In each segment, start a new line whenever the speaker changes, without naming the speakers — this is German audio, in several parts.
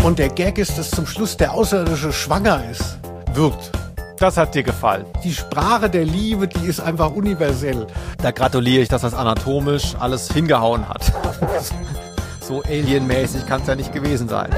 Und der Gag ist, dass zum Schluss der Außerirdische schwanger wird.
Das hat dir gefallen.
Die Sprache der Liebe, die ist einfach universell.
Da gratuliere ich, dass das anatomisch alles hingehauen hat. So alienmäßig kann es ja nicht gewesen sein.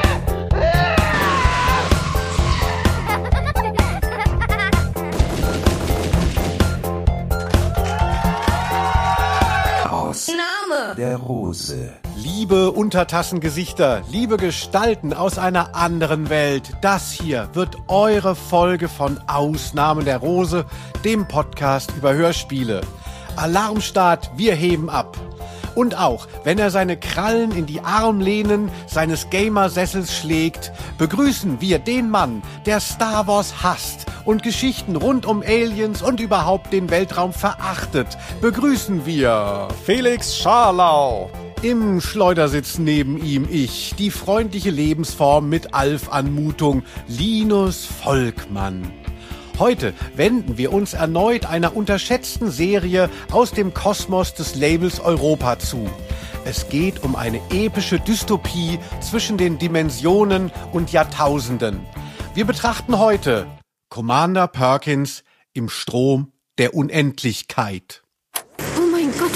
Name der Rose.
Liebe Untertassengesichter, liebe Gestalten aus einer anderen Welt, das hier wird eure Folge von Ausnahmen der Rose, dem Podcast über Hörspiele. Alarmstart, wir heben ab. Und auch, wenn er seine Krallen in die Armlehnen seines Gamersessels schlägt, begrüßen wir den Mann, der Star Wars hasst und Geschichten rund um Aliens und überhaupt den Weltraum verachtet. Begrüßen wir
Felix Scharlau.
Im Schleudersitz neben ihm ich, die freundliche Lebensform mit Alf-Anmutung, Linus Volkmann. Heute wenden wir uns erneut einer unterschätzten Serie aus dem Kosmos des Labels Europa zu. Es geht um eine epische Dystopie zwischen den Dimensionen und Jahrtausenden. Wir betrachten heute Commander Perkins im Strom der Unendlichkeit.
Oh mein Gott!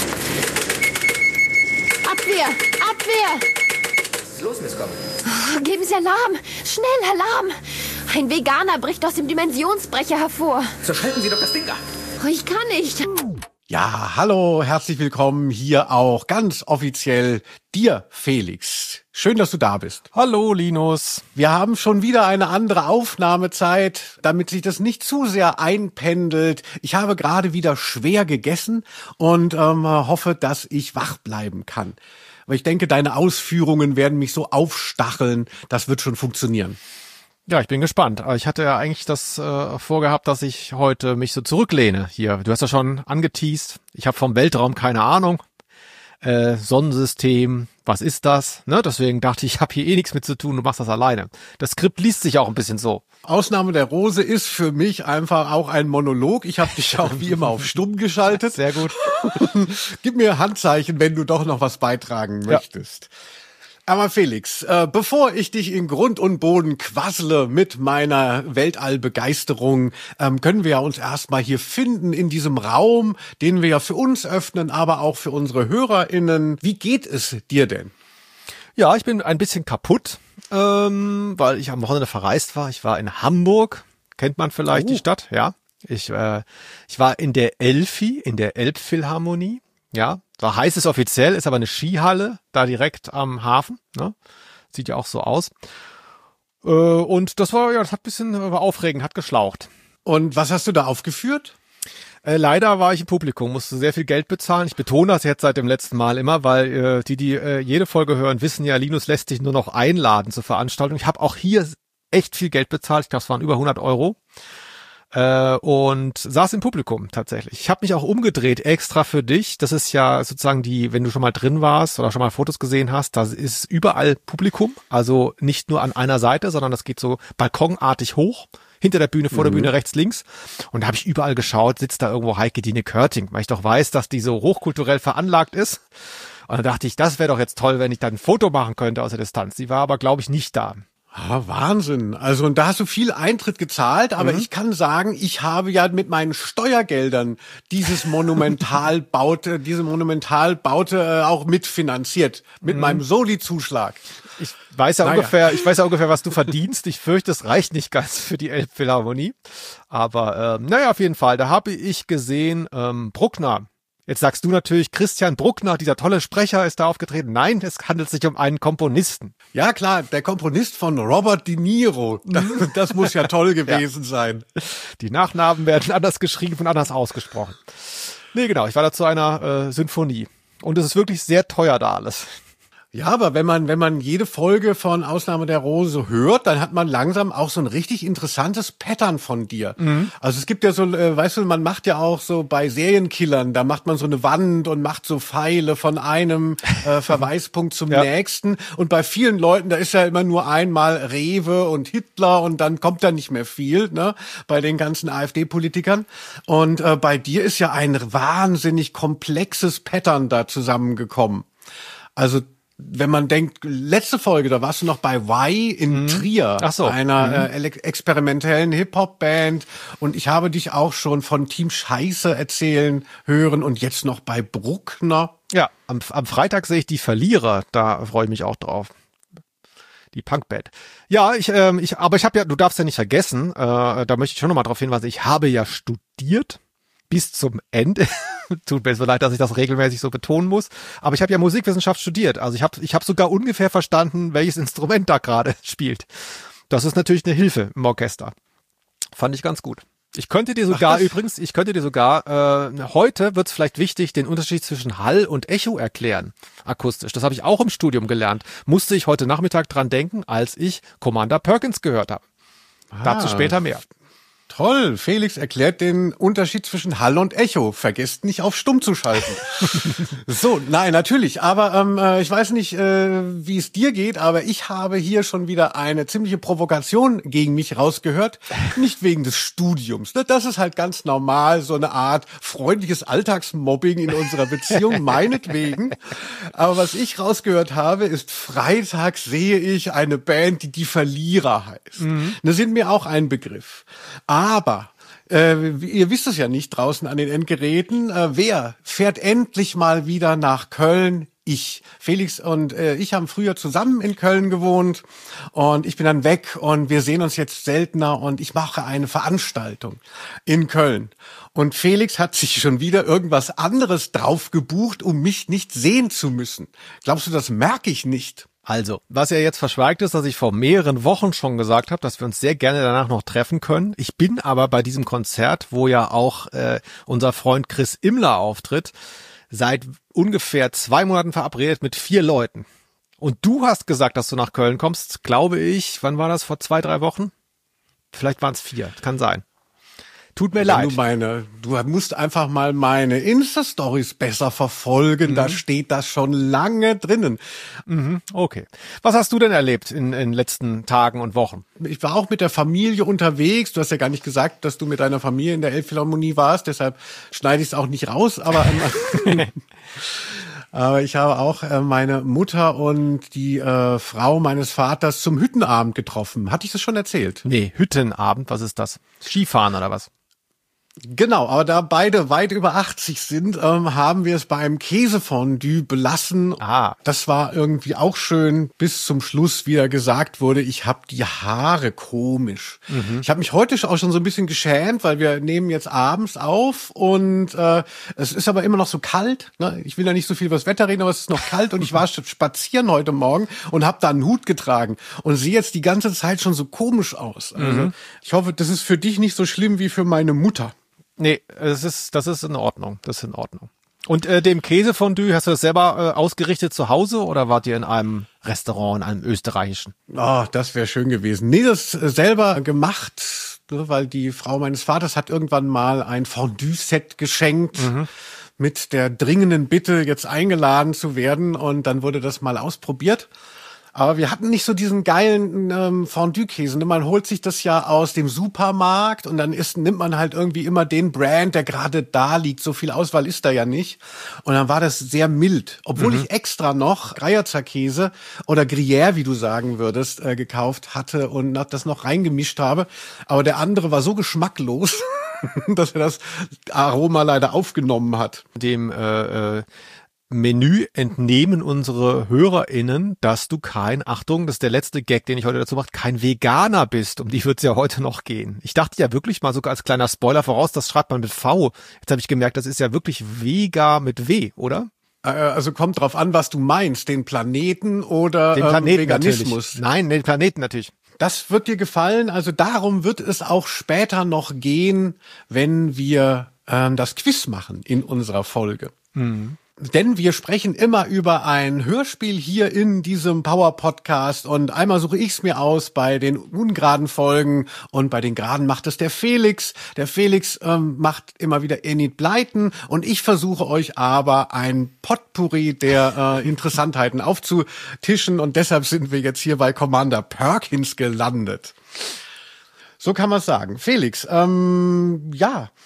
Abwehr! Abwehr!
Was ist los, Miss Cobb?
Oh, geben Sie Alarm! Schnell Alarm! Ein Veganer bricht aus dem Dimensionsbrecher hervor.
So schalten Sie doch das Ding ab.
Oh, ich kann nicht.
Ja, hallo, herzlich willkommen hier auch ganz offiziell dir, Felix. Schön, dass du da bist.
Hallo, Linus.
Wir haben schon wieder eine andere Aufnahmezeit, damit sich das nicht zu sehr einpendelt. Ich habe gerade wieder schwer gegessen und hoffe, dass ich wach bleiben kann. Aber ich denke, deine Ausführungen werden mich so aufstacheln. Das wird schon funktionieren.
Ja, ich bin gespannt. Ich hatte ja eigentlich das vorgehabt, dass ich heute mich so zurücklehne hier. Du hast ja schon angeteast. Ich habe vom Weltraum keine Ahnung. Sonnensystem, was ist das? Ne? Deswegen dachte ich habe hier eh nichts mit zu tun, du machst das alleine. Das Skript liest sich auch ein bisschen so.
Ausnahme der Rose ist für mich einfach auch ein Monolog. Ich habe dich auch wie immer auf stumm geschaltet.
Sehr gut.
Gib mir Handzeichen, wenn du doch noch was beitragen möchtest. Aber Felix, bevor ich dich in Grund und Boden quassle mit meiner Weltallbegeisterung, können wir ja uns erstmal hier finden in diesem Raum, den wir ja für uns öffnen, aber auch für unsere HörerInnen. Wie geht es dir denn?
Ja, ich bin ein bisschen kaputt, weil ich am Wochenende verreist war. Ich war in Hamburg, kennt man vielleicht die Stadt, ja. Ich war in der Elfi, in der Elbphilharmonie, ja. Da heißt es offiziell, ist aber eine Skihalle, da direkt am Hafen, ne? Sieht ja auch so aus. Und das hat ein bisschen aufregend, hat geschlaucht.
Und was hast du da aufgeführt?
Leider war ich im Publikum, musste sehr viel Geld bezahlen. Ich betone das jetzt seit dem letzten Mal immer, weil die jede Folge hören, wissen ja, Linus lässt sich nur noch einladen zur Veranstaltung. Ich habe auch hier echt viel Geld bezahlt, ich glaube, es waren über 100 €. Und saß im Publikum tatsächlich. Ich habe mich auch umgedreht extra für dich. Das ist ja sozusagen wenn du schon mal drin warst oder schon mal Fotos gesehen hast, da ist überall Publikum. Also nicht nur an einer Seite, sondern das geht so balkonartig hoch. Hinter der Bühne, vor der Bühne, rechts, links. Und da habe ich überall geschaut, sitzt da irgendwo Heike Dine Körting, weil ich doch weiß, dass die so hochkulturell veranlagt ist. Und dann dachte ich, das wäre doch jetzt toll, wenn ich dann ein Foto machen könnte aus der Distanz. Die war aber, glaube ich, nicht da.
Ah, Wahnsinn. Also, und da hast du viel Eintritt gezahlt, aber ich kann sagen, ich habe ja mit meinen Steuergeldern diese Monumentalbaute auch mitfinanziert. Mit meinem Soli-Zuschlag.
Ich weiß ja ungefähr, was du verdienst. Ich fürchte, es reicht nicht ganz für die Elbphilharmonie. Aber, auf jeden Fall. Da habe ich gesehen, Bruckner. Jetzt sagst du natürlich, Christian Bruckner, dieser tolle Sprecher, ist da aufgetreten. Nein, es handelt sich um einen Komponisten.
Ja klar, der Komponist von Robert De Niro. Das muss ja toll gewesen sein.
Die Nachnamen werden anders geschrieben und anders ausgesprochen. Nee, genau, ich war da zu einer Sinfonie. Und es ist wirklich sehr teuer da alles.
Ja, aber wenn man jede Folge von Ausnahme der Rose hört, dann hat man langsam auch so ein richtig interessantes Pattern von dir. Also es gibt ja so, weißt du, man macht ja auch so bei Serienkillern, da macht man so eine Wand und macht so Pfeile von einem Verweispunkt zum nächsten. Und bei vielen Leuten, da ist ja immer nur einmal Rewe und Hitler und dann kommt da nicht mehr viel, ne? Bei den ganzen AfD-Politikern. Und bei dir ist ja ein wahnsinnig komplexes Pattern da zusammengekommen. Also wenn man denkt, letzte Folge, da warst du noch bei Y in Trier,
Ach so.
einer experimentellen Hip-Hop-Band. Und ich habe dich auch schon von Team Scheiße erzählen hören und jetzt noch bei Bruckner.
Ja, am Freitag sehe ich die Verlierer, da freue ich mich auch drauf. Die Punkband. Ja, aber ich habe ja, du darfst ja nicht vergessen, da möchte ich schon nochmal drauf hinweisen, ich habe ja studiert bis zum Ende. Tut mir so leid, dass ich das regelmäßig so betonen muss. Aber ich habe ja Musikwissenschaft studiert. Also ich hab sogar ungefähr verstanden, welches Instrument da gerade spielt. Das ist natürlich eine Hilfe im Orchester. Fand ich ganz gut. Ich könnte dir sogar heute wird's vielleicht wichtig, den Unterschied zwischen Hall und Echo erklären, akustisch. Das habe ich auch im Studium gelernt. Musste ich heute Nachmittag dran denken, als ich Commander Perkins gehört habe. Dazu später mehr.
Toll, Felix erklärt den Unterschied zwischen Hall und Echo. Vergesst nicht auf stumm zu schalten. So, nein, natürlich. Aber ich weiß nicht, wie es dir geht, aber ich habe hier schon wieder eine ziemliche Provokation gegen mich rausgehört. Nicht wegen des Studiums. Das ist halt ganz normal, so eine Art freundliches Alltagsmobbing in unserer Beziehung, meinetwegen. Aber was ich rausgehört habe, ist, Freitag sehe ich eine Band, die Verlierer heißt. Das sind mir auch ein Begriff. Aber ihr wisst es ja nicht draußen an den Endgeräten. Wer fährt endlich mal wieder nach Köln? Ich. Felix und ich haben früher zusammen in Köln gewohnt und ich bin dann weg und wir sehen uns jetzt seltener und ich mache eine Veranstaltung in Köln. Und Felix hat sich schon wieder irgendwas anderes drauf gebucht, um mich nicht sehen zu müssen. Glaubst du, das merke ich nicht?
Also, was ja jetzt verschweigt ist, dass ich vor mehreren Wochen schon gesagt habe, dass wir uns sehr gerne danach noch treffen können. Ich bin aber bei diesem Konzert, wo ja auch unser Freund Chris Immler auftritt, seit ungefähr 2 Monaten verabredet mit 4 Leuten. Und du hast gesagt, dass du nach Köln kommst, glaube ich, wann war das, vor 2, 3 Wochen? Vielleicht waren es 4, kann sein. Tut mir leid.
Du musst einfach mal meine Insta-Stories besser verfolgen. Da steht das schon lange drinnen.
Okay. Was hast du denn erlebt in den letzten Tagen und Wochen?
Ich war auch mit der Familie unterwegs. Du hast ja gar nicht gesagt, dass du mit deiner Familie in der Elbphilharmonie warst. Deshalb schneide ich es auch nicht raus. Aber ich habe auch meine Mutter und die Frau meines Vaters zum Hüttenabend getroffen. Hatte ich das schon erzählt?
Nee, Hüttenabend, was ist das? Skifahren oder was?
Genau, aber da beide weit über 80 sind, haben wir es beim Käsefondue belassen. Das war irgendwie auch schön, bis zum Schluss wieder gesagt wurde, ich habe die Haare komisch. Ich habe mich heute auch schon so ein bisschen geschämt, weil wir nehmen jetzt abends auf und es ist aber immer noch so kalt. Ne? Ich will ja nicht so viel über das Wetter reden, aber es ist noch kalt und ich war spazieren heute Morgen und habe da einen Hut getragen und sehe jetzt die ganze Zeit schon so komisch aus. Also ich hoffe, das ist für dich nicht so schlimm wie für meine Mutter.
Nee, das ist in Ordnung. Das ist in Ordnung. Und dem Käsefondue, hast du das selber ausgerichtet zu Hause oder wart ihr in einem Restaurant, in einem österreichischen?
Oh, das wäre schön gewesen. Nee, das selber gemacht, weil die Frau meines Vaters hat irgendwann mal ein Fondue-Set geschenkt mit der dringenden Bitte, jetzt eingeladen zu werden. Und dann wurde das mal ausprobiert. Aber wir hatten nicht so diesen geilen Fondue-Käse. Man holt sich das ja aus dem Supermarkt und dann nimmt man halt irgendwie immer den Brand, der gerade da liegt. So viel Auswahl ist da ja nicht. Und dann war das sehr mild. Obwohl ich extra noch Greierzer Käse oder Gruyère, wie du sagen würdest, gekauft hatte und das noch reingemischt habe. Aber der andere war so geschmacklos, dass er das Aroma leider aufgenommen hat.
Dem Menü entnehmen unsere HörerInnen, dass du Achtung, das ist der letzte Gag, den ich heute dazu mache, kein Veganer bist. Um die wird es ja heute noch gehen. Ich dachte ja wirklich mal sogar als kleiner Spoiler voraus, das schreibt man mit V. Jetzt habe ich gemerkt, das ist ja wirklich Vega mit W, oder?
Also kommt drauf an, was du meinst, den Planeten oder
den Planeten
Veganismus.
Natürlich. Nein, den Planeten natürlich.
Das wird dir gefallen. Also darum wird es auch später noch gehen, wenn wir das Quiz machen in unserer Folge. Denn wir sprechen immer über ein Hörspiel hier in diesem Power-Podcast und einmal suche ich es mir aus bei den ungeraden Folgen und bei den geraden macht es der Felix. Der Felix macht immer wieder Enid Blyton und ich versuche euch aber ein Potpourri der Interessantheiten aufzutischen und deshalb sind wir jetzt hier bei Commander Perkins gelandet. So kann man es sagen. Felix,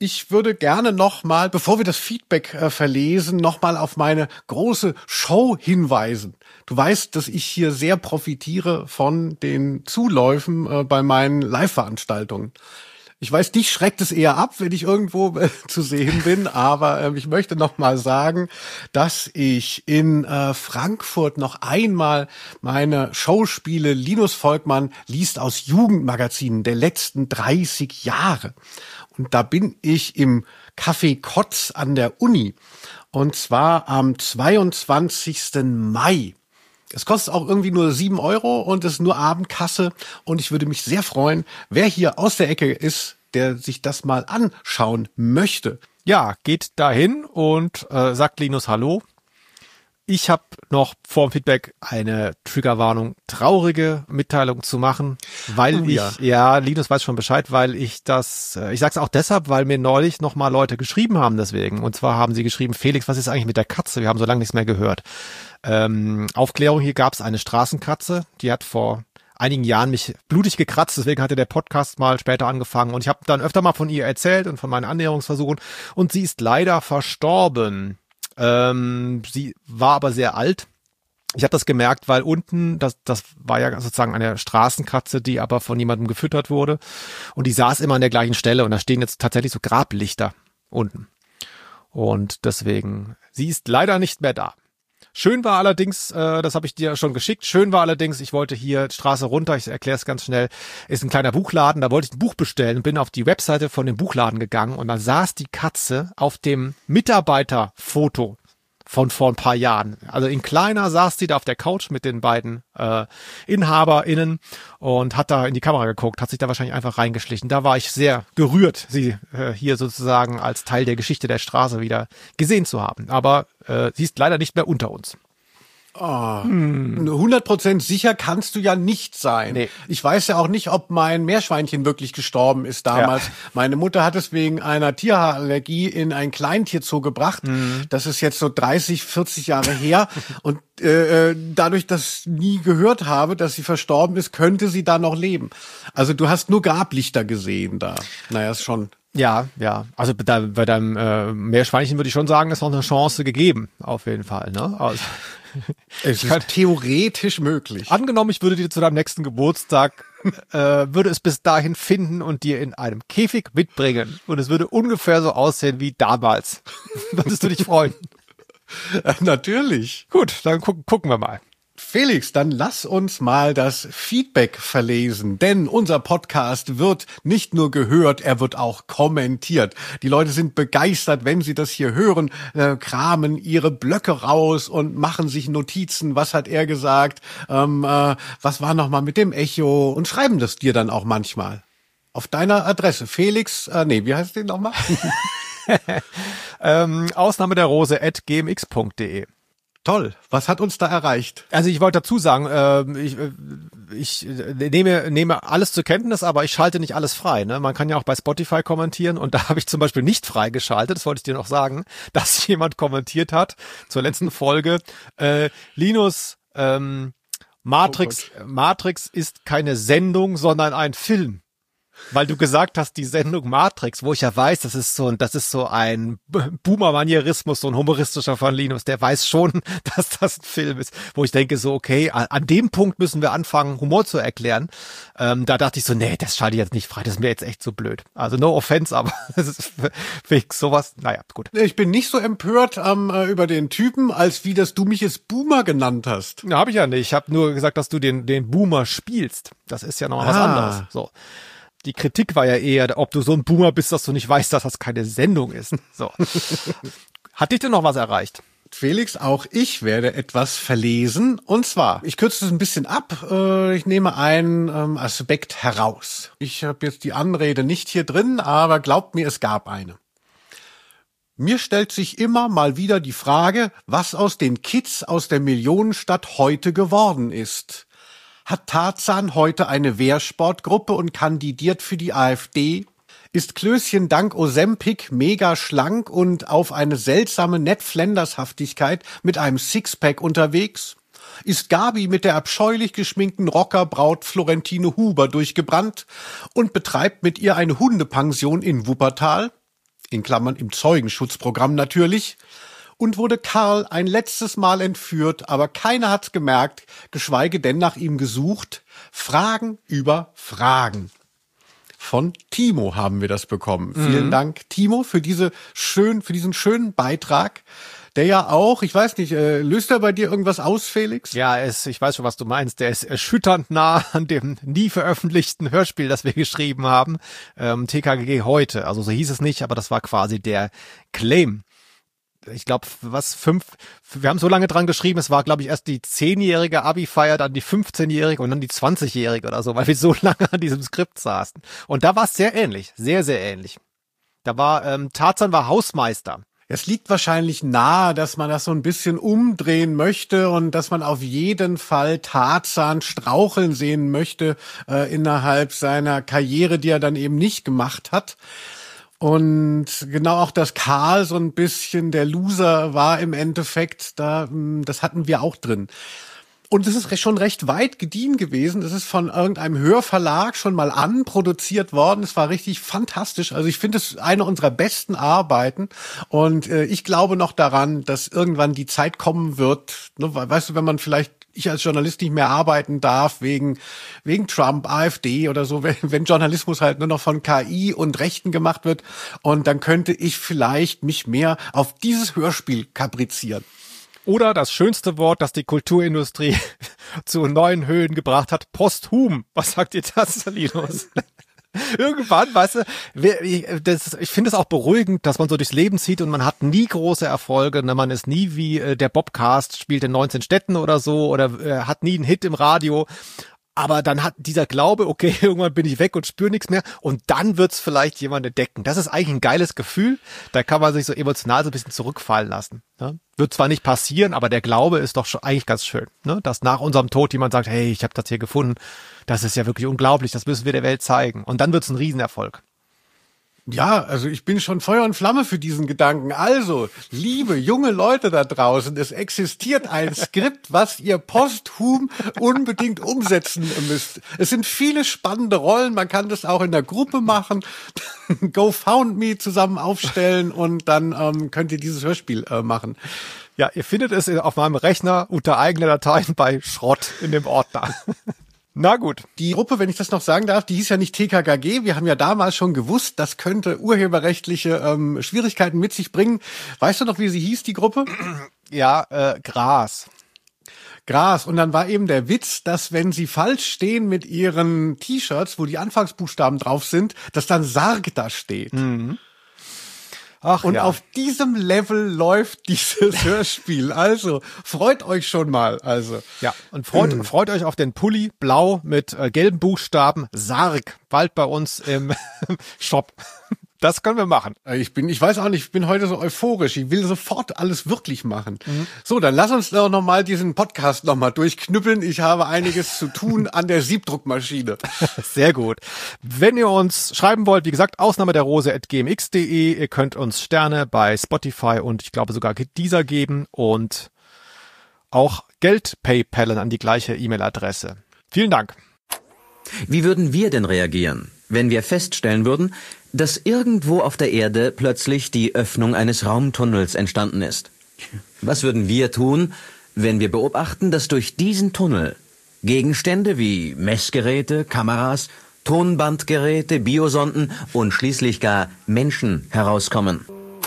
Ich würde gerne nochmal, bevor wir das Feedback verlesen, nochmal auf meine große Show hinweisen. Du weißt, dass ich hier sehr profitiere von den Zuläufen bei meinen Live-Veranstaltungen. Ich weiß, dich schreckt es eher ab, wenn ich irgendwo zu sehen bin, aber ich möchte noch mal sagen, dass ich in Frankfurt noch einmal meine Show spiele. Linus Volkmann liest aus Jugendmagazinen der letzten 30 Jahre. Und da bin ich im Café Kotz an der Uni. Und zwar am 22. Mai. Es kostet auch irgendwie nur 7 € und ist nur Abendkasse. Und ich würde mich sehr freuen, wer hier aus der Ecke ist, der sich das mal anschauen möchte.
Ja, geht dahin und sagt Linus Hallo. Ich habe noch vor dem Feedback eine Triggerwarnung, traurige Mitteilung zu machen, weil Linus weiß schon Bescheid, weil ich sag's auch deshalb, weil mir neulich noch mal Leute geschrieben haben deswegen. Und zwar haben sie geschrieben, Felix, was ist eigentlich mit der Katze? Wir haben so lange nichts mehr gehört. Aufklärung, hier gab es eine Straßenkatze, die hat vor einigen Jahren mich blutig gekratzt, deswegen hatte der Podcast mal später angefangen und ich habe dann öfter mal von ihr erzählt und von meinen Annäherungsversuchen und sie ist leider verstorben. Sie war aber sehr alt. Ich habe das gemerkt, weil unten, das war ja sozusagen eine Straßenkatze, die aber von jemandem gefüttert wurde und die saß immer an der gleichen Stelle und da stehen jetzt tatsächlich so Grablichter unten und deswegen, sie ist leider nicht mehr da. Schön war allerdings, das habe ich dir schon geschickt, ich wollte hier Straße runter, ich erkläre es ganz schnell, ist ein kleiner Buchladen, da wollte ich ein Buch bestellen und bin auf die Webseite von dem Buchladen gegangen und da saß die Katze auf dem Mitarbeiterfoto von vor ein paar Jahren. Also in kleiner saß sie da auf der Couch mit den beiden InhaberInnen und hat da in die Kamera geguckt, hat sich da wahrscheinlich einfach reingeschlichen. Da war ich sehr gerührt, sie hier sozusagen als Teil der Geschichte der Straße wieder gesehen zu haben. Aber sie ist leider nicht mehr unter uns.
100% sicher kannst du ja nicht sein.
Nee.
Ich weiß ja auch nicht, ob mein Meerschweinchen wirklich gestorben ist damals. Ja. Meine Mutter hat es wegen einer Tierhaarallergie in ein Kleintierzoo gebracht. Das ist jetzt so 30, 40 Jahre her. Und dadurch, dass ich nie gehört habe, dass sie verstorben ist, könnte sie da noch leben. Also du hast nur Grablichter gesehen da. Naja, ist schon...
Ja. Also bei deinem Meerschweinchen würde ich schon sagen, ist noch eine Chance gegeben. Auf jeden Fall, ne? Also,
es ist theoretisch möglich.
Angenommen, ich würde dir zu deinem nächsten Geburtstag, würde es bis dahin finden und dir in einem Käfig mitbringen. Und es würde ungefähr so aussehen wie damals. Würdest du dich freuen?
Natürlich.
Gut, dann gucken wir mal.
Felix, dann lass uns mal das Feedback verlesen, denn unser Podcast wird nicht nur gehört, er wird auch kommentiert. Die Leute sind begeistert, wenn sie das hier hören, kramen ihre Blöcke raus und machen sich Notizen, was hat er gesagt, was war nochmal mit dem Echo und schreiben das dir dann auch manchmal. Auf deiner Adresse, Felix, wie heißt den nochmal?
Ausnahme der Rose@gmx.de.
Toll. Was hat uns da erreicht?
Also ich wollte dazu sagen, ich nehme alles zur Kenntnis, aber ich schalte nicht alles frei. Ne? Man kann ja auch bei Spotify kommentieren und da habe ich zum Beispiel nicht freigeschaltet, das wollte ich dir noch sagen, dass jemand kommentiert hat zur letzten Folge. Linus, Matrix ist keine Sendung, sondern ein Film. Weil du gesagt hast, die Sendung Matrix, wo ich ja weiß, das ist so ein Boomer-Manierismus, so ein humoristischer von Linus, der weiß schon, dass das ein Film ist, wo ich denke so, okay, an dem Punkt müssen wir anfangen, Humor zu erklären. Da dachte ich so, nee, das schalte ich jetzt nicht frei, das ist mir jetzt echt so blöd. Also no offense, aber das ist wegen sowas, naja, gut.
Ich bin nicht so empört über den Typen, als wie dass du mich jetzt Boomer genannt hast.
Na, habe ich ja nicht. Ich habe nur gesagt, dass du den Boomer spielst. Das ist ja noch was anderes. So. Die Kritik war ja eher, ob du so ein Boomer bist, dass du nicht weißt, dass das keine Sendung ist. So. Hat dich denn noch was erreicht?
Felix, auch ich werde etwas verlesen. Und zwar, ich kürze das ein bisschen ab. Ich nehme einen Aspekt heraus. Ich habe jetzt die Anrede nicht hier drin, aber glaubt mir, es gab eine. Mir stellt sich immer mal wieder die Frage, was aus den Kids aus der Millionenstadt heute geworden ist. Hat Tarzan heute eine Wehrsportgruppe und kandidiert für die AfD? Ist Klößchen dank Ozempic mega schlank und auf eine seltsame Ned Flanders-Haftigkeit mit einem Sixpack unterwegs? Ist Gabi mit der abscheulich geschminkten Rockerbraut Florentine Huber durchgebrannt und betreibt mit ihr eine Hundepension in Wuppertal? in Klammern im Zeugenschutzprogramm natürlich, und wurde Karl ein letztes Mal entführt, aber keiner hat's gemerkt, geschweige denn nach ihm gesucht. Fragen über Fragen. Von Timo haben wir das bekommen. Vielen Dank, Timo, für diesen schönen Beitrag, der ja auch, ich weiß nicht, löst er bei dir irgendwas aus, Felix?
Ja, ich weiß schon, was du meinst. Der ist erschütternd nah an dem nie veröffentlichten Hörspiel, das wir geschrieben haben. TKKG heute. Also so hieß es nicht, aber das war quasi der Claim. Ich glaube, wir haben so lange dran geschrieben, es war, glaube ich, erst die 10-jährige Abi-Feier, dann die 15-jährige und dann die 20-jährige oder so, weil wir so lange an diesem Skript saßen. Und da war es sehr ähnlich, sehr, sehr ähnlich. Da war, Tarzan war Hausmeister.
Es liegt wahrscheinlich nahe, dass man das so ein bisschen umdrehen möchte und dass man auf jeden Fall Tarzan straucheln sehen möchte innerhalb seiner Karriere, die er dann eben nicht gemacht hat. Und genau auch, dass Karl so ein bisschen der Loser war im Endeffekt, das hatten wir auch drin. Und es ist schon recht weit gediehen gewesen. Es ist von irgendeinem Hörverlag schon mal anproduziert worden. Es war richtig fantastisch. Also ich finde es eine unserer besten Arbeiten. Und ich glaube noch daran, dass irgendwann die Zeit kommen wird. Ne, weißt du, wenn man vielleicht ich als Journalist nicht mehr arbeiten darf wegen Trump, AfD oder so, wenn Journalismus halt nur noch von KI und Rechten gemacht wird. Und dann könnte ich vielleicht mich mehr auf dieses Hörspiel kaprizieren.
Oder das schönste Wort, das die Kulturindustrie zu neuen Höhen gebracht hat, posthum. Was sagt ihr das, Linus? Irgendwann, weißt du, ich finde es auch beruhigend, dass man so durchs Leben zieht und man hat nie große Erfolge. Ne? Man ist nie wie der Bobcast, spielt in 19 Städten oder so oder hat nie einen Hit im Radio. Aber dann hat dieser Glaube, okay, irgendwann bin ich weg und spüre nichts mehr und dann wird's vielleicht jemand entdecken. Das ist eigentlich ein geiles Gefühl. Da kann man sich so emotional so ein bisschen zurückfallen lassen. Ne? Wird zwar nicht passieren, aber der Glaube ist doch schon eigentlich ganz schön. Ne? Dass nach unserem Tod jemand sagt, hey, ich habe das hier gefunden. Das ist ja wirklich unglaublich, das müssen wir der Welt zeigen. Und dann wird's ein Riesenerfolg.
Ja, also ich bin schon Feuer und Flamme für diesen Gedanken. Also, liebe junge Leute da draußen, es existiert ein Skript, was ihr posthum unbedingt umsetzen müsst. Es sind viele spannende Rollen, man kann das auch in der Gruppe machen, GoFoundMe zusammen aufstellen und dann könnt ihr dieses Hörspiel machen.
Ja, ihr findet es auf meinem Rechner unter eigene Dateien bei Schrott in dem Ordner. Na gut.
Die Gruppe, wenn ich das noch sagen darf, die hieß ja nicht TKKG. Wir haben ja damals schon gewusst, das könnte urheberrechtliche Schwierigkeiten mit sich bringen. Weißt du noch, wie sie hieß, die Gruppe?
Ja, Gras.
Gras. Und dann war eben der Witz, dass wenn sie falsch stehen mit ihren T-Shirts, wo die Anfangsbuchstaben drauf sind, dass dann Sarg da steht.
Mhm. Ach,
und
ja.
auf diesem Level läuft dieses Hörspiel. Also, freut euch schon mal. Also.
Ja, und freut euch auf den Pulli, blau mit gelben Buchstaben, Sarg, bald bei uns im Shop. Das können wir machen.
Ich weiß auch nicht, ich bin heute so euphorisch. Ich will sofort alles wirklich machen. So, dann lass uns doch noch mal diesen Podcast noch mal durchknüppeln. Ich habe einiges zu tun an der Siebdruckmaschine.
Sehr gut. Wenn ihr uns schreiben wollt, wie gesagt, ausnahmederrose@gmx.de. Ihr könnt uns Sterne bei Spotify und ich glaube sogar Deezer geben und auch Geld PayPalen an die gleiche E-Mail-Adresse. Vielen Dank.
Wie würden wir denn reagieren, wenn wir feststellen würden, dass irgendwo auf der Erde plötzlich die Öffnung eines Raumtunnels entstanden ist? Was würden wir tun, wenn wir beobachten, dass durch diesen Tunnel Gegenstände wie Messgeräte, Kameras, Tonbandgeräte, Biosonden und schließlich gar Menschen herauskommen?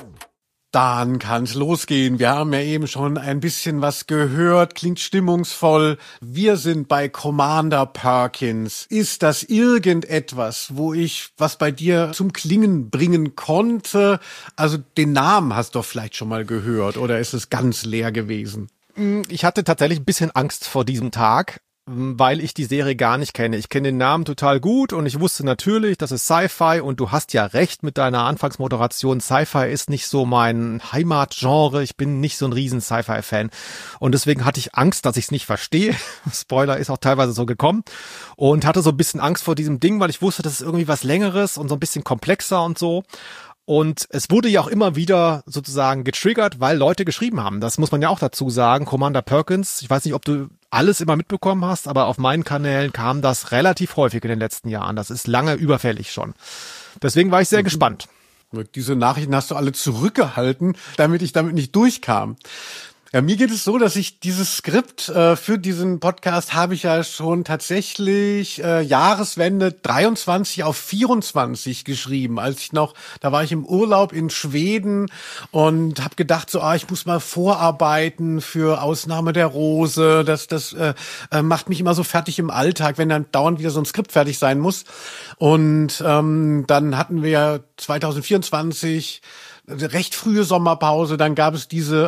Dann kann's losgehen. Wir haben ja eben schon ein bisschen was gehört, klingt stimmungsvoll. Wir sind bei Commander Perkins. Ist das irgendetwas, was bei dir zum Klingen bringen konnte? Also den Namen hast du doch vielleicht schon mal gehört oder ist es ganz leer gewesen?
Ich hatte tatsächlich ein bisschen Angst vor diesem Tag, weil ich die Serie gar nicht kenne. Ich kenne den Namen total gut und ich wusste natürlich, das ist Sci-Fi und du hast ja recht mit deiner Anfangsmoderation. Sci-Fi ist nicht so mein Heimatgenre. Ich bin nicht so ein riesen Sci-Fi-Fan und deswegen hatte ich Angst, dass ich es nicht verstehe. Spoiler, ist auch teilweise so gekommen und hatte so ein bisschen Angst vor diesem Ding, weil ich wusste, das ist irgendwie was Längeres und so ein bisschen komplexer und so. Und es wurde ja auch immer wieder sozusagen getriggert, weil Leute geschrieben haben. Das muss man ja auch dazu sagen. Commander Perkins, ich weiß nicht, ob du alles immer mitbekommen hast, aber auf meinen Kanälen kam das relativ häufig in den letzten Jahren. Das ist lange überfällig schon. Deswegen war ich sehr gespannt.
Diese Nachrichten hast du alle zurückgehalten, damit ich damit nicht durchkam. Ja, mir geht es so, dass ich dieses Skript für diesen Podcast habe ich ja schon tatsächlich Jahreswende 23 auf 24 geschrieben. Da war ich im Urlaub in Schweden und habe gedacht so, ich muss mal vorarbeiten für Ausnahme der Rose. Das macht mich immer so fertig im Alltag, wenn dann dauernd wieder so ein Skript fertig sein muss. Und dann hatten wir ja 2024 recht frühe Sommerpause, dann gab es diese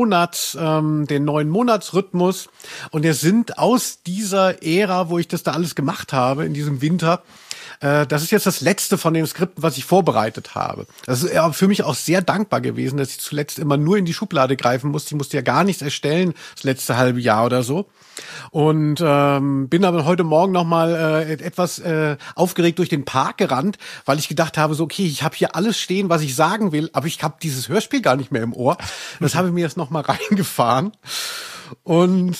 den neuen Monatsrhythmus und wir sind aus dieser Ära, wo ich das da alles gemacht habe, in diesem Winter, das ist jetzt das letzte von den Skripten, was ich vorbereitet habe. Das ist für mich auch sehr dankbar gewesen, dass ich zuletzt immer nur in die Schublade greifen musste. Ich musste ja gar nichts erstellen, das letzte halbe Jahr oder so. Und bin aber heute Morgen nochmal etwas aufgeregt durch den Park gerannt, weil ich gedacht habe, so okay, ich habe hier alles stehen, was ich sagen will, aber ich habe dieses Hörspiel gar nicht mehr im Ohr. Das habe ich mir jetzt nochmal reingefahren. Und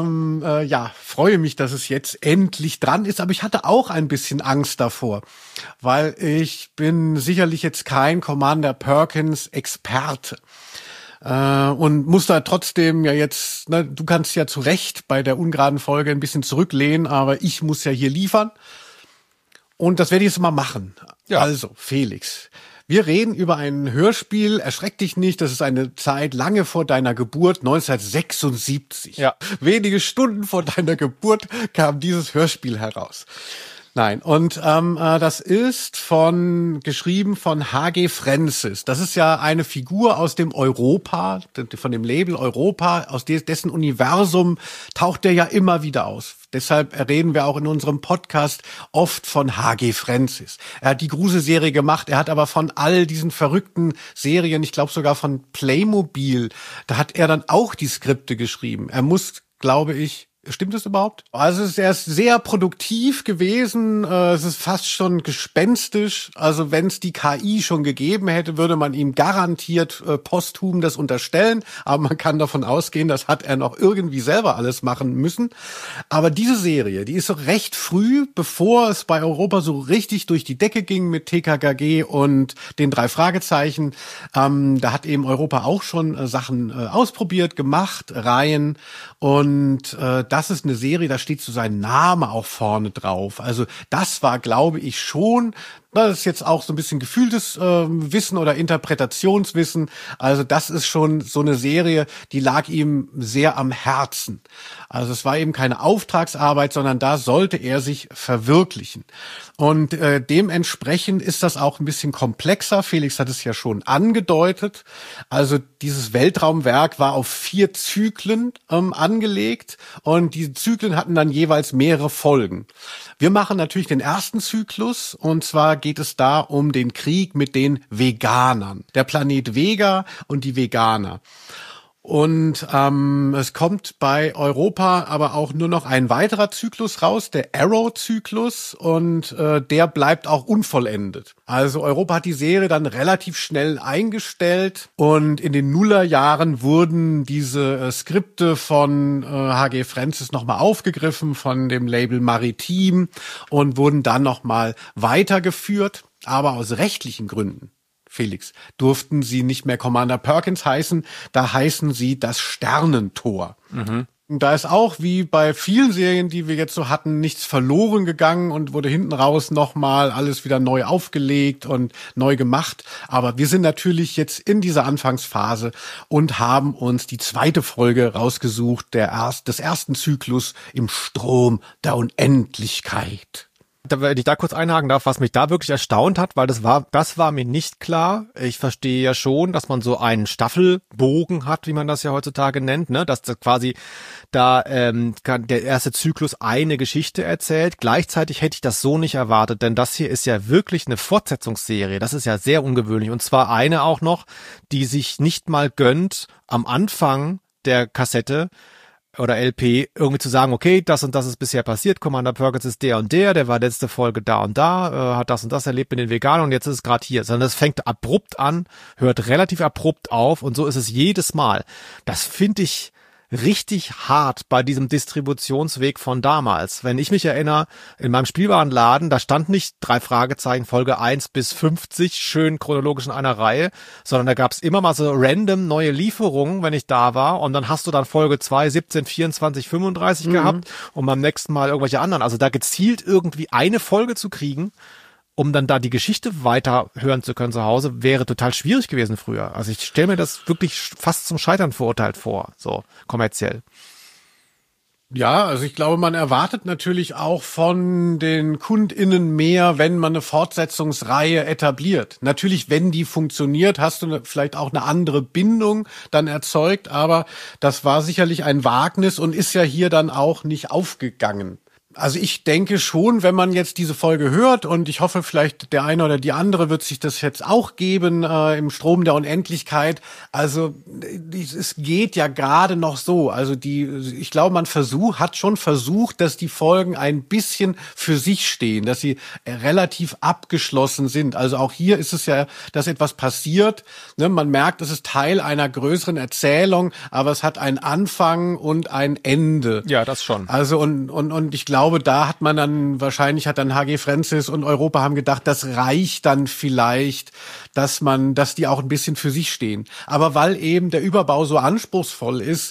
freue mich, dass es jetzt endlich dran ist. Aber ich hatte auch ein bisschen Angst davor, weil ich bin sicherlich jetzt kein Commander Perkins Experte. Und muss da trotzdem ja jetzt, du kannst ja zu Recht bei der ungeraden Folge ein bisschen zurücklehnen, aber ich muss ja hier liefern. Und das werde ich jetzt mal machen. Ja. Also, Felix, wir reden über ein Hörspiel, erschreck dich nicht, das ist eine Zeit lange vor deiner Geburt, 1976. Ja. Wenige Stunden vor deiner Geburt kam dieses Hörspiel heraus. Nein, und das ist geschrieben von H.G. Francis. Das ist ja eine Figur aus dem Europa, von dem Label Europa, aus dessen Universum taucht der ja immer wieder aus. Deshalb reden wir auch in unserem Podcast oft von H.G. Francis. Er hat die Gruselserie gemacht, er hat aber von all diesen verrückten Serien, ich glaube sogar von Playmobil, da hat er dann auch die Skripte geschrieben. Er muss, glaube ich, stimmt das überhaupt? Also er ist sehr produktiv gewesen, es ist fast schon gespenstisch. Also wenn es die KI schon gegeben hätte, würde man ihm garantiert posthum das unterstellen. Aber man kann davon ausgehen, das hat er noch irgendwie selber alles machen müssen. Aber diese Serie, die ist so recht früh, bevor es bei Europa so richtig durch die Decke ging mit TKKG und den 3 Fragezeichen. Da hat eben Europa auch schon Sachen ausprobiert, gemacht, Reihen. Und das ist eine Serie, da steht so sein Name auch vorne drauf. Also das war, glaube ich, schon, das ist jetzt auch so ein bisschen gefühltes Wissen oder Interpretationswissen. Also das ist schon so eine Serie, die lag ihm sehr am Herzen. Also es war eben keine Auftragsarbeit, sondern da sollte er sich verwirklichen. Und dementsprechend ist das auch ein bisschen komplexer. Felix hat es ja schon angedeutet. Also dieses Weltraumwerk war auf 4 Zyklen angelegt und diese Zyklen hatten dann jeweils mehrere Folgen. Wir machen natürlich den ersten Zyklus und zwar geht es da um den Krieg mit den Veganern. Der Planet Vega und die Veganer. Und es kommt bei Europa aber auch nur noch ein weiterer Zyklus raus, der Arrow-Zyklus, und der bleibt auch unvollendet. Also Europa hat die Serie dann relativ schnell eingestellt und in den Nullerjahren wurden diese Skripte von H.G. Francis nochmal aufgegriffen von dem Label Maritim und wurden dann nochmal weitergeführt, aber aus rechtlichen Gründen. Felix, durften sie nicht mehr Commander Perkins heißen, da heißen sie das Sternentor. Mhm. Da ist auch, wie bei vielen Serien, die wir jetzt so hatten, nichts verloren gegangen und wurde hinten raus nochmal alles wieder neu aufgelegt und neu gemacht. Aber wir sind natürlich jetzt in dieser Anfangsphase und haben uns die 2. Folge rausgesucht, des ersten Zyklus im Strom der Unendlichkeit.
Wenn ich da kurz einhaken darf, was mich da wirklich erstaunt hat, weil das war mir nicht klar. Ich verstehe ja schon, dass man so einen Staffelbogen hat, wie man das ja heutzutage nennt, ne, dass das quasi da der erste Zyklus eine Geschichte erzählt. Gleichzeitig hätte ich das so nicht erwartet, denn das hier ist ja wirklich eine Fortsetzungsserie. Das ist ja sehr ungewöhnlich und zwar eine auch noch, die sich nicht mal gönnt, am Anfang der Kassette oder LP irgendwie zu sagen, okay, das und das ist bisher passiert, Commander Perkins ist der und der war letzte Folge da und da, hat das und das erlebt mit den Veganern und jetzt ist es gerade hier. Sondern es fängt abrupt an, hört relativ abrupt auf und so ist es jedes Mal. Das finde ich richtig hart bei diesem Distributionsweg von damals. Wenn ich mich erinnere, in meinem Spielwarenladen, da stand nicht 3 Fragezeichen Folge 1 bis 50 schön chronologisch in einer Reihe, sondern da gab's immer mal so random neue Lieferungen, wenn ich da war, und dann hast du dann Folge 2, 17, 24, 35 gehabt und beim nächsten Mal irgendwelche anderen. Also da gezielt irgendwie eine Folge zu kriegen, um dann da die Geschichte weiter hören zu können zu Hause, wäre total schwierig gewesen früher. Also ich stelle mir das wirklich fast zum Scheitern verurteilt vor, so kommerziell.
Ja, also ich glaube, man erwartet natürlich auch von den KundInnen mehr, wenn man eine Fortsetzungsreihe etabliert. Natürlich, wenn die funktioniert, hast du vielleicht auch eine andere Bindung dann erzeugt, aber das war sicherlich ein Wagnis und ist ja hier dann auch nicht aufgegangen. Also ich denke schon, wenn man jetzt diese Folge hört, und ich hoffe, vielleicht der eine oder die andere wird sich das jetzt auch geben im Strom der Unendlichkeit. Also es geht ja gerade noch so. Also ich glaube, man hat schon versucht, dass die Folgen ein bisschen für sich stehen, dass sie relativ abgeschlossen sind. Also auch hier ist es ja, dass etwas passiert. Ne? Man merkt, es ist Teil einer größeren Erzählung, aber es hat einen Anfang und ein Ende.
Ja, das schon.
Also und ich glaube, da hat man dann wahrscheinlich, hat dann HG Francis und Europa haben gedacht, das reicht dann vielleicht, dass die auch ein bisschen für sich stehen. Aber weil eben der Überbau so anspruchsvoll ist,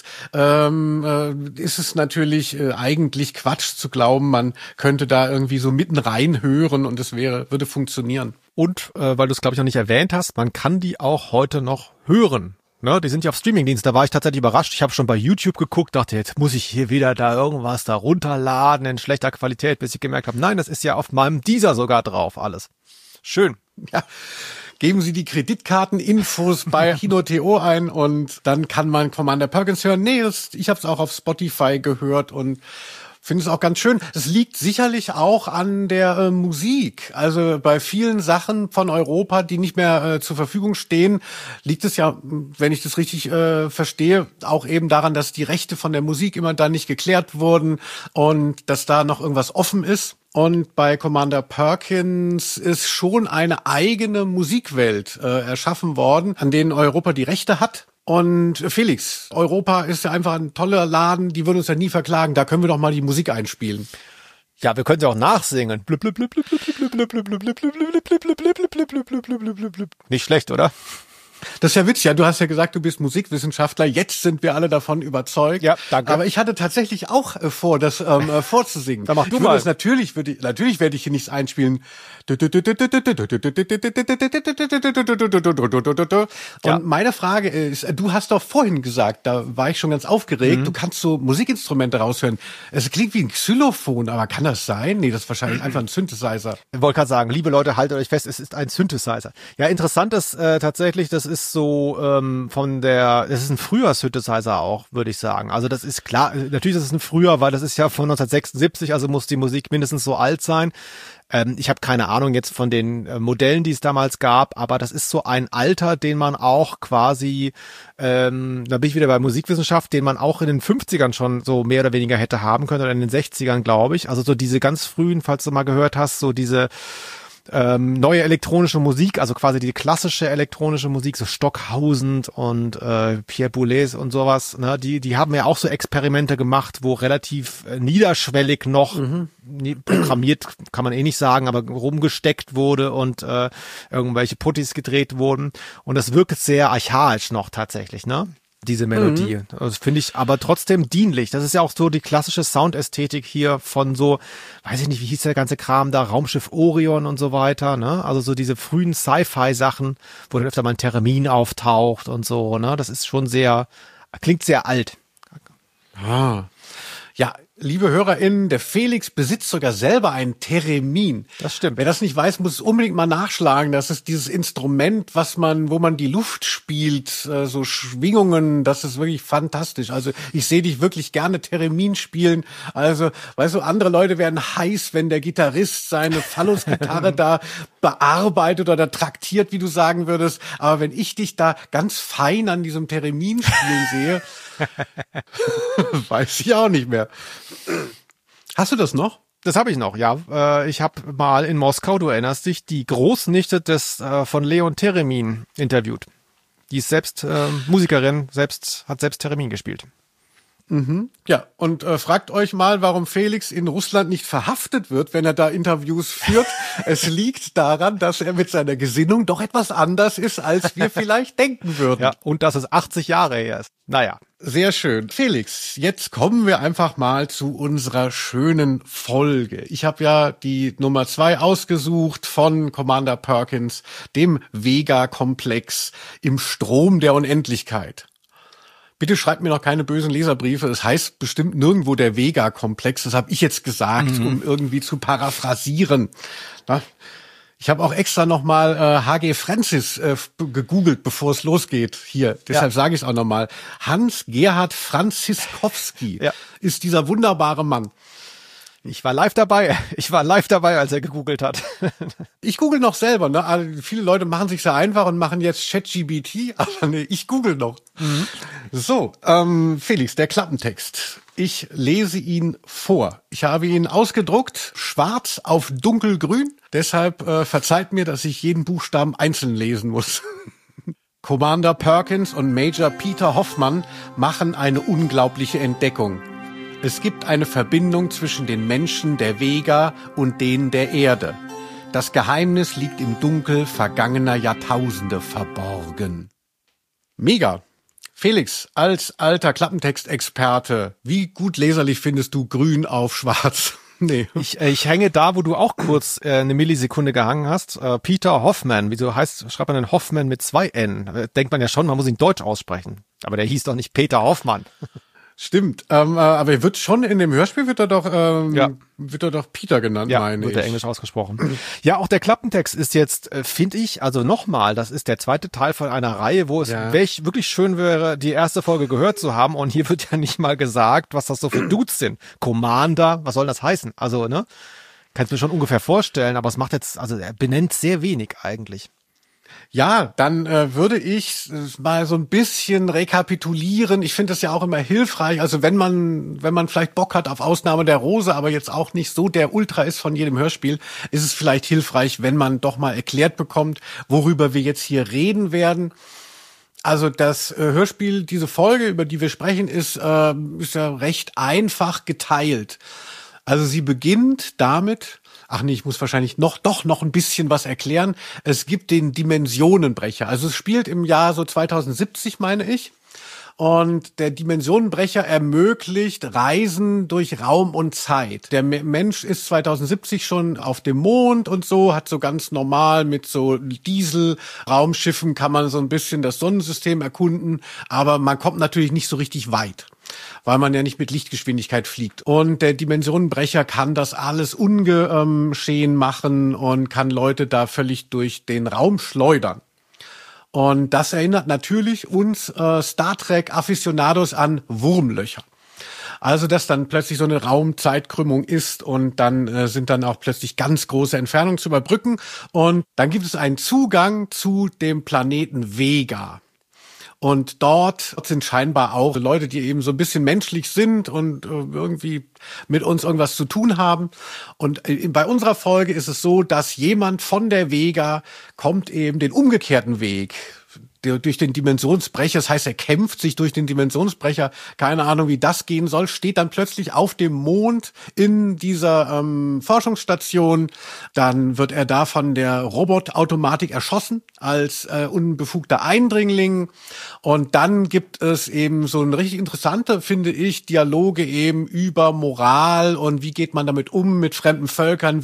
ist es natürlich eigentlich Quatsch zu glauben, man könnte da irgendwie so mitten reinhören und es würde funktionieren.
Und weil du es, glaube ich, noch nicht erwähnt hast, man kann die auch heute noch hören. Ne, die sind ja auf Streamingdienst, da war ich tatsächlich überrascht. Ich habe schon bei YouTube geguckt, dachte, jetzt muss ich hier wieder da irgendwas da runterladen in schlechter Qualität, bis ich gemerkt habe, nein, das ist ja auf meinem Deezer sogar drauf alles. Schön.
Ja. Geben Sie die Kreditkarteninfos bei Kino.to ein und dann kann man Commander Perkins hören. Nee, ich habe es auch auf Spotify gehört und finde es auch ganz schön. Es liegt sicherlich auch an der Musik. Also bei vielen Sachen von Europa, die nicht mehr zur Verfügung stehen, liegt es ja, wenn ich das richtig verstehe, auch eben daran, dass die Rechte von der Musik immer dann nicht geklärt wurden und dass da noch irgendwas offen ist. Und bei Commander Perkins ist schon eine eigene Musikwelt erschaffen worden, an denen Europa die Rechte hat. Und Felix, Europa ist ja einfach ein toller Laden, die würden uns ja nie verklagen, da können wir doch mal die Musik einspielen.
Ja, wir können sie auch nachsingen. Nicht schlecht, oder?
Das ist ja witzig, ja, du hast ja gesagt, du bist Musikwissenschaftler, jetzt sind wir alle davon überzeugt.
Ja, danke.
Aber ich hatte tatsächlich auch vor, das vorzusingen.
Dann mach du mal.
Natürlich werde ich hier nichts einspielen. Und meine Frage ist, du hast doch vorhin gesagt, da war ich schon ganz aufgeregt, du kannst so Musikinstrumente raushören. Es klingt wie ein Xylophon, aber kann das sein? Nee, das ist wahrscheinlich einfach ein Synthesizer.
Ich wollte gerade sagen, liebe Leute, haltet euch fest, es ist ein Synthesizer. Ja, interessant ist tatsächlich, das ist so das ist ein früher Synthesizer auch, würde ich sagen. Also das ist klar, natürlich ist es ein früher, weil das ist ja von 1976, also muss die Musik mindestens so alt sein. Ich habe keine Ahnung jetzt von den Modellen, die es damals gab, aber das ist so ein Alter, den man auch quasi, da bin ich wieder bei Musikwissenschaft, den man auch in den 50ern schon so mehr oder weniger hätte haben können oder in den 60ern, glaube ich. Also so diese ganz frühen, falls du mal gehört hast, so diese neue elektronische Musik, also quasi die klassische elektronische Musik, so Stockhausen und Pierre Boulez und sowas, ne, die haben ja auch so Experimente gemacht, wo relativ niederschwellig noch programmiert, kann man eh nicht sagen, aber rumgesteckt wurde und irgendwelche Puttis gedreht wurden und das wirkt sehr archaisch noch tatsächlich, ne? Diese Melodie. Das finde ich aber trotzdem dienlich. Das ist ja auch so die klassische Soundästhetik hier von so, weiß ich nicht, wie hieß der ganze Kram da, Raumschiff Orion und so weiter, ne? Also so diese frühen Sci-Fi-Sachen, wo dann öfter mal ein Theremin auftaucht und so, ne? Das ist schon klingt sehr alt.
Ah. Ja, liebe HörerInnen, der Felix besitzt sogar selber ein Theremin.
Das stimmt.
Wer das nicht weiß, muss es unbedingt mal nachschlagen. Das ist dieses Instrument, wo man die Luft spielt, so Schwingungen, das ist wirklich fantastisch. Also ich sehe dich wirklich gerne Theremin spielen. Also, weißt du, andere Leute werden heiß, wenn der Gitarrist seine Phallus-Gitarre da bearbeitet oder traktiert, wie du sagen würdest. Aber wenn ich dich da ganz fein an diesem Theremin spielen sehe, weiß ich auch nicht mehr. Hast du das noch?
Das habe ich noch, ja. Ich habe mal in Moskau, du erinnerst dich, die Großnichte von Leon Theremin interviewt. Die ist selbst Musikerin, hat selbst Theremin gespielt.
Ja, und fragt euch mal, warum Felix in Russland nicht verhaftet wird, wenn er da Interviews führt. Es liegt daran, dass er mit seiner Gesinnung doch etwas anders ist, als wir vielleicht denken würden.
Ja, und dass es 80 Jahre her ist. Naja.
Sehr schön. Felix, jetzt kommen wir einfach mal zu unserer schönen Folge. Ich habe ja die Nummer 2 ausgesucht von Commander Perkins, dem Vega-Komplex im Strom der Unendlichkeit. Bitte schreibt mir noch keine bösen Leserbriefe. Es heißt bestimmt nirgendwo der Vega-Komplex. Das habe ich jetzt gesagt, um irgendwie zu paraphrasieren. Na? Ich habe auch extra nochmal H.G. Francis gegoogelt, bevor es losgeht hier. Deshalb sage ich es auch nochmal. Hans-Gerhard Franziskowski ist dieser wunderbare Mann.
Ich war live dabei, als er gegoogelt hat.
Ich google noch selber, ne? Also viele Leute machen sich sehr einfach und machen jetzt ChatGPT, aber nee, ich google noch. So, Felix, der Klappentext. Ich lese ihn vor. Ich habe ihn ausgedruckt, schwarz auf dunkelgrün. Deshalb verzeiht mir, dass ich jeden Buchstaben einzeln lesen muss. Commander Perkins und Major Peter Hoffmann machen eine unglaubliche Entdeckung. Es gibt eine Verbindung zwischen den Menschen der Vega und denen der Erde. Das Geheimnis liegt im Dunkel vergangener Jahrtausende verborgen. Mega. Felix, als alter Klappentextexperte, wie gut leserlich findest du grün auf schwarz? Nee.
Ich hänge da, wo du auch kurz eine Millisekunde gehangen hast. Peter Hoffmann, wieso schreibt man denn Hoffmann mit 2 N? Denkt man ja schon, man muss ihn deutsch aussprechen. Aber der hieß doch nicht Peter Hoffmann.
Stimmt, aber er wird schon in dem Hörspiel wird er doch Peter genannt, meine ich.
Ja, wird er englisch ausgesprochen. Ja, auch der Klappentext ist jetzt, finde ich, also nochmal, das ist der zweite Teil von einer Reihe, wo es wirklich schön wäre, die erste Folge gehört zu haben. Und hier wird ja nicht mal gesagt, was das so für Dudes sind. Commander, was soll das heißen? Also, ne? Kannst mir schon ungefähr vorstellen, aber es macht jetzt, also er benennt sehr wenig eigentlich.
Ja, dann würde ich mal so ein bisschen rekapitulieren. Ich finde das ja auch immer hilfreich. Also wenn man vielleicht Bock hat auf Ausnahme der Rose, aber jetzt auch nicht so der Ultra ist von jedem Hörspiel, ist es vielleicht hilfreich, wenn man doch mal erklärt bekommt, worüber wir jetzt hier reden werden. Also das Hörspiel, diese Folge, über die wir sprechen, ist ja recht einfach geteilt. Also sie beginnt damit. Ach nee, ich muss wahrscheinlich noch ein bisschen was erklären. Es gibt den Dimensionenbrecher. Also es spielt im Jahr so 2070, meine ich. Und der Dimensionenbrecher ermöglicht Reisen durch Raum und Zeit. Der Mensch ist 2070 schon auf dem Mond und so, hat so ganz normal mit so Diesel-Raumschiffen kann man so ein bisschen das Sonnensystem erkunden. Aber man kommt natürlich nicht so richtig weit, weil man ja nicht mit Lichtgeschwindigkeit fliegt. Und der Dimensionenbrecher kann das alles ungeschehen machen und kann Leute da völlig durch den Raum schleudern. Und das erinnert natürlich uns Star Trek-Afficionados an Wurmlöcher. Also, dass dann plötzlich so eine Raumzeitkrümmung ist und dann sind dann auch plötzlich ganz große Entfernungen zu überbrücken. Und dann gibt es einen Zugang zu dem Planeten Vega. Und dort sind scheinbar auch Leute, die eben so ein bisschen menschlich sind und irgendwie mit uns irgendwas zu tun haben. Und bei unserer Folge ist es so, dass jemand von der Vega kommt eben den umgekehrten Weg durch den Dimensionsbrecher. Das heißt, er kämpft sich durch den Dimensionsbrecher. Keine Ahnung, wie das gehen soll. Steht dann plötzlich auf dem Mond in dieser Forschungsstation. Dann wird er da von der Robotautomatik erschossen als unbefugter Eindringling. Und dann gibt es eben so eine richtig interessante, finde ich, Dialoge eben über Moral und wie geht man damit um mit fremden Völkern.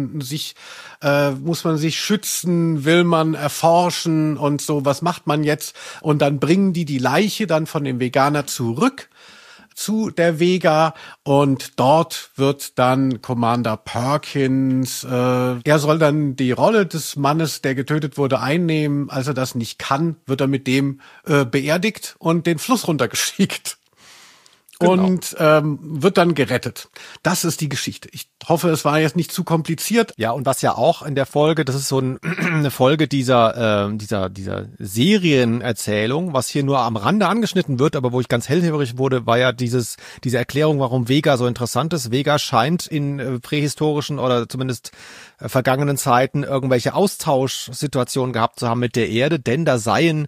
Muss man sich schützen, will man erforschen und so, was macht man jetzt? Und dann bringen die Leiche dann von dem Veganer zurück zu der Vega und dort wird dann Commander Perkins, er soll dann die Rolle des Mannes, der getötet wurde, einnehmen. Als er das nicht kann, wird er mit dem beerdigt und den Fluss runtergeschickt. Genau. Und wird dann gerettet. Das ist die Geschichte. Ich hoffe, es war jetzt nicht zu kompliziert.
Ja, und was ja auch in der Folge, das ist so eine Folge dieser Serienerzählung, was hier nur am Rande angeschnitten wird, aber wo ich ganz hellhörig wurde, war ja diese Erklärung, warum Vega so interessant ist. Vega scheint in prähistorischen oder zumindest vergangenen Zeiten irgendwelche Austauschsituationen gehabt zu haben mit der Erde, denn da seien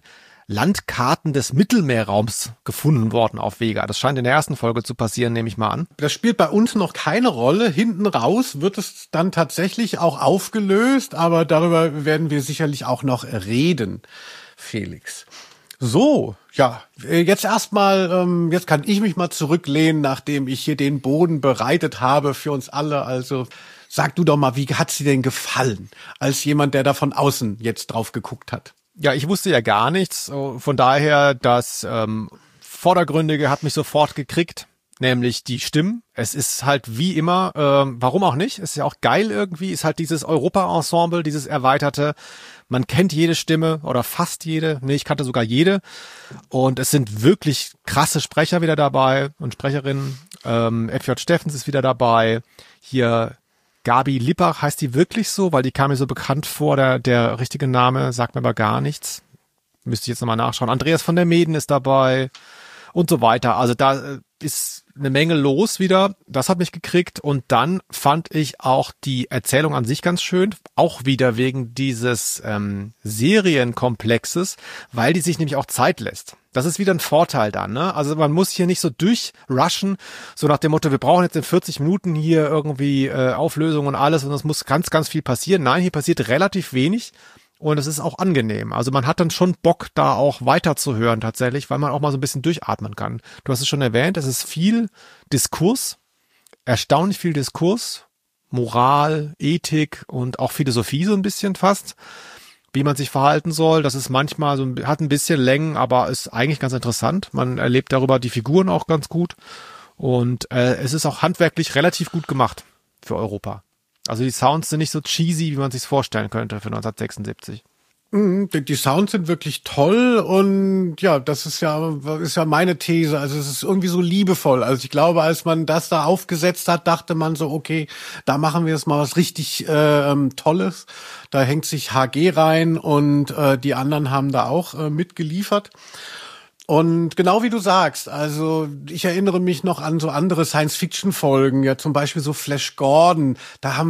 Landkarten des Mittelmeerraums gefunden worden auf Vega. Das scheint in der ersten Folge zu passieren, nehme ich mal an.
Das spielt bei uns noch keine Rolle. Hinten raus wird es dann tatsächlich auch aufgelöst, aber darüber werden wir sicherlich auch noch reden, Felix. So, ja, jetzt erstmal, jetzt kann ich mich mal zurücklehnen, nachdem ich hier den Boden bereitet habe für uns alle. Also sag du doch mal, wie hat's dir denn gefallen, als jemand, der da von außen jetzt drauf geguckt hat?
Ja, ich wusste ja gar nichts. Von daher, das Vordergründige hat mich sofort gekriegt, nämlich die Stimmen. Es ist halt wie immer, warum auch nicht, ist ja auch geil irgendwie, ist halt dieses Europa-Ensemble, dieses erweiterte. Man kennt jede Stimme oder fast jede. Nee, ich kannte sogar jede. Und es sind wirklich krasse Sprecher wieder dabei und Sprecherinnen. F.J. Steffens ist wieder dabei. Hier Gabi Lippach, heißt die wirklich so? Weil die kam mir so bekannt vor, der richtige Name sagt mir aber gar nichts. Müsste ich jetzt nochmal nachschauen. Andreas von der Meeden ist dabei und so weiter. Also da ist eine Menge los wieder. Das hat mich gekriegt. Und dann fand ich auch die Erzählung an sich ganz schön. Auch wieder wegen dieses Serienkomplexes, weil die sich nämlich auch Zeit lässt. Das ist wieder ein Vorteil dann, ne? Also man muss hier nicht so durchrushen, so nach dem Motto, wir brauchen jetzt in 40 Minuten hier irgendwie Auflösung und alles und es muss ganz, ganz viel passieren. Nein, hier passiert relativ wenig. Und es ist auch angenehm. Also man hat dann schon Bock, da auch weiterzuhören tatsächlich, weil man auch mal so ein bisschen durchatmen kann. Du hast es schon erwähnt, es ist viel Diskurs, erstaunlich viel Diskurs, Moral, Ethik und auch Philosophie so ein bisschen fast, wie man sich verhalten soll. Das ist manchmal so, hat ein bisschen Längen, aber ist eigentlich ganz interessant. Man erlebt darüber die Figuren auch ganz gut. Und es ist auch handwerklich relativ gut gemacht für Europa. Also die Sounds sind nicht so cheesy, wie man sich's vorstellen könnte für 1976.
Die Sounds sind wirklich toll und ja, das ist ja meine These. Also es ist irgendwie so liebevoll. Also ich glaube, als man das da aufgesetzt hat, dachte man so, okay, da machen wir jetzt mal was richtig Tolles. Da hängt sich HG rein und die anderen haben da auch mitgeliefert. Und genau wie du sagst, also ich erinnere mich noch an so andere Science-Fiction-Folgen, ja zum Beispiel so Flash Gordon,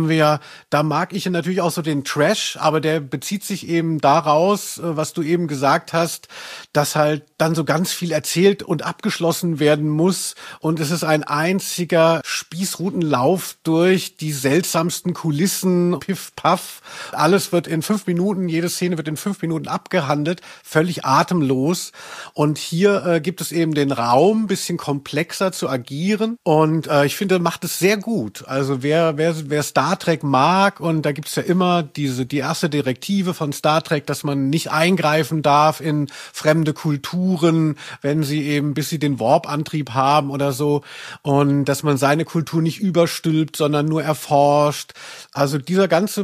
da mag ich natürlich auch so den Trash, aber der bezieht sich eben daraus, was du eben gesagt hast, dass halt dann so ganz viel erzählt und abgeschlossen werden muss und es ist ein einziger Spießrutenlauf durch die seltsamsten Kulissen, Piff, Paff, alles wird in 5 Minuten, jede Szene wird in 5 Minuten abgehandelt, völlig atemlos und hier gibt es eben den Raum, bisschen komplexer zu agieren und ich finde, macht es sehr gut. Also wer Star Trek mag und da gibt's ja immer die erste Direktive von Star Trek, dass man nicht eingreifen darf in fremde Kulturen, wenn sie eben, bis sie den Warp-Antrieb haben oder so und dass man seine Kultur nicht überstülpt, sondern nur erforscht. Also dieser ganze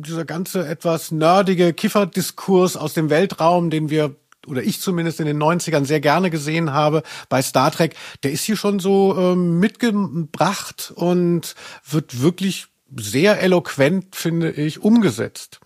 etwas nerdige Kifferdiskurs aus dem Weltraum, den wir oder ich zumindest in den 90ern sehr gerne gesehen habe bei Star Trek, der ist hier schon so mitgebracht und wird wirklich sehr eloquent, finde ich, umgesetzt.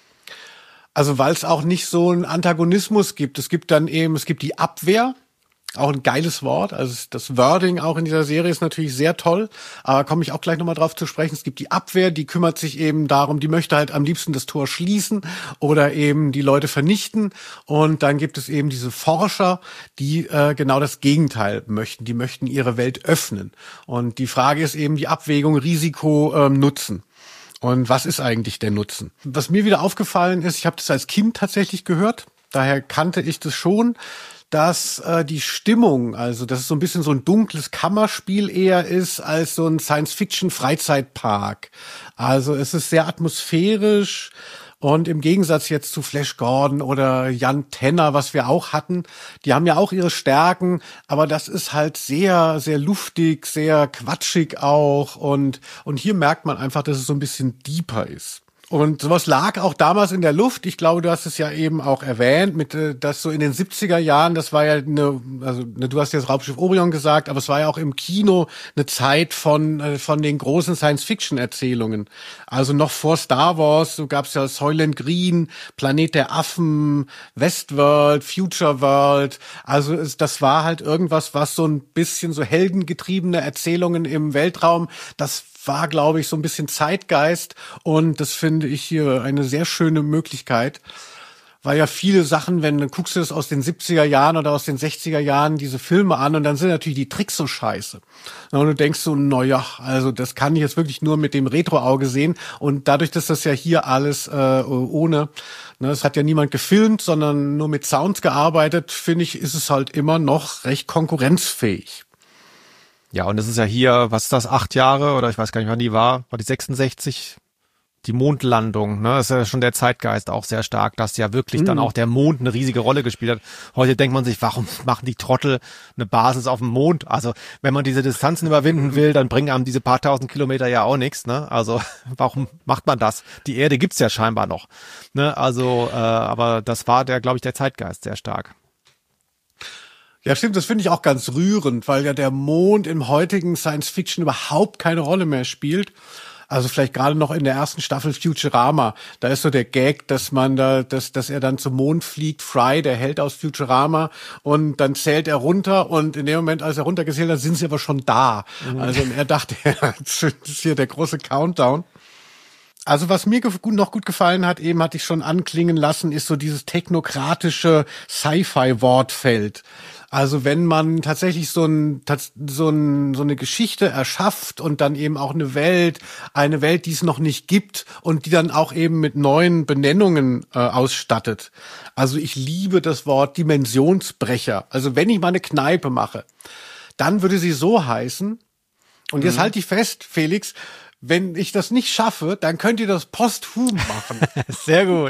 Also weil es auch nicht so einen Antagonismus gibt. Es gibt die Abwehr, auch ein geiles Wort. Also das Wording auch in dieser Serie ist natürlich sehr toll. Aber komme ich auch gleich nochmal drauf zu sprechen. Es gibt die Abwehr, die kümmert sich eben darum, die möchte halt am liebsten das Tor schließen oder eben die Leute vernichten. Und dann gibt es eben diese Forscher, die genau das Gegenteil möchten. Die möchten ihre Welt öffnen. Und die Frage ist eben die Abwägung Risiko, Nutzen. Und was ist eigentlich der Nutzen? Was mir wieder aufgefallen ist, ich habe das als Kind tatsächlich gehört. Daher kannte ich das schon, dass die Stimmung, also dass es so ein bisschen so ein dunkles Kammerspiel eher ist als so ein Science-Fiction-Freizeitpark. Also es ist sehr atmosphärisch und im Gegensatz jetzt zu Flash Gordon oder Jan Tenner, was wir auch hatten, die haben ja auch ihre Stärken, aber das ist halt sehr, sehr luftig, sehr quatschig auch und hier merkt man einfach, dass es so ein bisschen deeper ist. Und sowas lag auch damals in der Luft. Ich glaube, du hast es ja eben auch erwähnt, dass so in den 70er Jahren, das war ja du hast jetzt Raumschiff Orion gesagt, aber es war ja auch im Kino eine Zeit von den großen Science-Fiction-Erzählungen. Also noch vor Star Wars, so gab's ja Soylent Green, Planet der Affen, Westworld, Future World. Also das war halt irgendwas, was so ein bisschen so heldengetriebene Erzählungen im Weltraum, das war, glaube ich, so ein bisschen Zeitgeist und das finde ich hier eine sehr schöne Möglichkeit. weil ja viele Sachen, wenn du guckst du das aus den 70er Jahren oder aus den 60er Jahren diese Filme an und dann sind natürlich die Tricks so scheiße. Und du denkst so, naja, also das kann ich jetzt wirklich nur mit dem Retro-Auge sehen und dadurch, dass das ja hier alles ohne, ne, es hat ja niemand gefilmt, sondern nur mit Sounds gearbeitet, finde ich, ist es halt immer noch recht konkurrenzfähig.
Ja, und es ist ja hier, was ist das, 8 Jahre oder ich weiß gar nicht, wann die war die 66, die Mondlandung, ne, das ist ja schon der Zeitgeist auch sehr stark, dass ja wirklich dann auch der Mond eine riesige Rolle gespielt hat. Heute denkt man sich, warum machen die Trottel eine Basis auf dem Mond? Also, wenn man diese Distanzen überwinden will, dann bringen einem diese paar tausend Kilometer ja auch nichts, ne? Also, warum macht man das? Die Erde gibt's ja scheinbar noch, ne? Also, aber das war glaube ich, der Zeitgeist sehr stark.
Ja, stimmt, das finde ich auch ganz rührend, weil ja der Mond im heutigen Science-Fiction überhaupt keine Rolle mehr spielt. Also vielleicht gerade noch in der ersten Staffel Futurama, da ist so der Gag, dass er dann zum Mond fliegt, Fry, der Held aus Futurama, und dann zählt er runter und in dem Moment, als er runtergezählt hat, sind sie aber schon da. Also und er dachte, das ist hier der große Countdown. Also was mir noch gut gefallen hat, eben hatte ich schon anklingen lassen, ist so dieses technokratische Sci-Fi-Wortfeld. Also wenn man tatsächlich so eine Geschichte erschafft und dann eben auch eine Welt, die es noch nicht gibt und die dann auch eben mit neuen Benennungen ausstattet. Also ich liebe das Wort Dimensionsbrecher. Also wenn ich mal eine Kneipe mache, dann würde sie so heißen. Und jetzt halte ich fest, Felix, wenn ich das nicht schaffe, dann könnt ihr das posthum machen.
Sehr gut.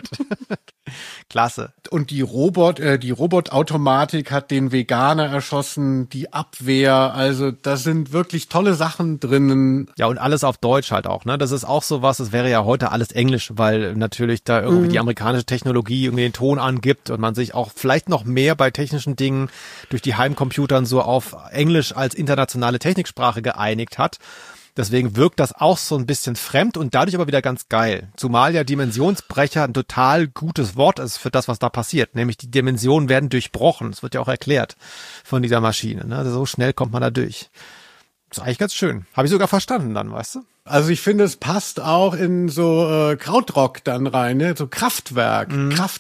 Klasse.
Und die Robotautomatik hat den Veganer erschossen, die Abwehr, also da sind wirklich tolle Sachen drinnen.
Ja, und alles auf Deutsch halt auch, ne? Das ist auch sowas, das wäre ja heute alles Englisch, weil natürlich da irgendwie die amerikanische Technologie irgendwie den Ton angibt und man sich auch vielleicht noch mehr bei technischen Dingen durch die Heimcomputern so auf Englisch als internationale Techniksprache geeinigt hat. Deswegen wirkt das auch so ein bisschen fremd und dadurch aber wieder ganz geil. Zumal ja Dimensionsbrecher ein total gutes Wort ist für das, was da passiert. Nämlich die Dimensionen werden durchbrochen. Das wird ja auch erklärt von dieser Maschine, ne? Also so schnell kommt man da durch. Das ist eigentlich ganz schön. Habe ich sogar verstanden dann, weißt du?
Also ich finde, es passt auch in so Krautrock dann rein, ne? So Kraftwerk,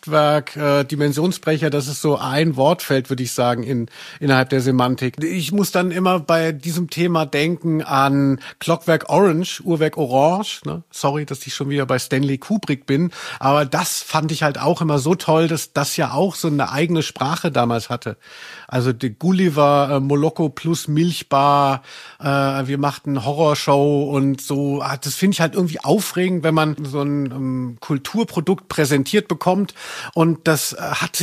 Dimensionsbrecher, das ist so ein Wortfeld, würde ich sagen, innerhalb der Semantik. Ich muss dann immer bei diesem Thema denken an Clockwork Orange, Uhrwerk Orange, ne? Sorry, dass ich schon wieder bei Stanley Kubrick bin, aber das fand ich halt auch immer so toll, dass das ja auch so eine eigene Sprache damals hatte. Also die Gulliver, Moloko plus Milchbar, wir machten Horrorshow und so. Das finde ich halt irgendwie aufregend, wenn man so ein Kulturprodukt präsentiert bekommt und das hat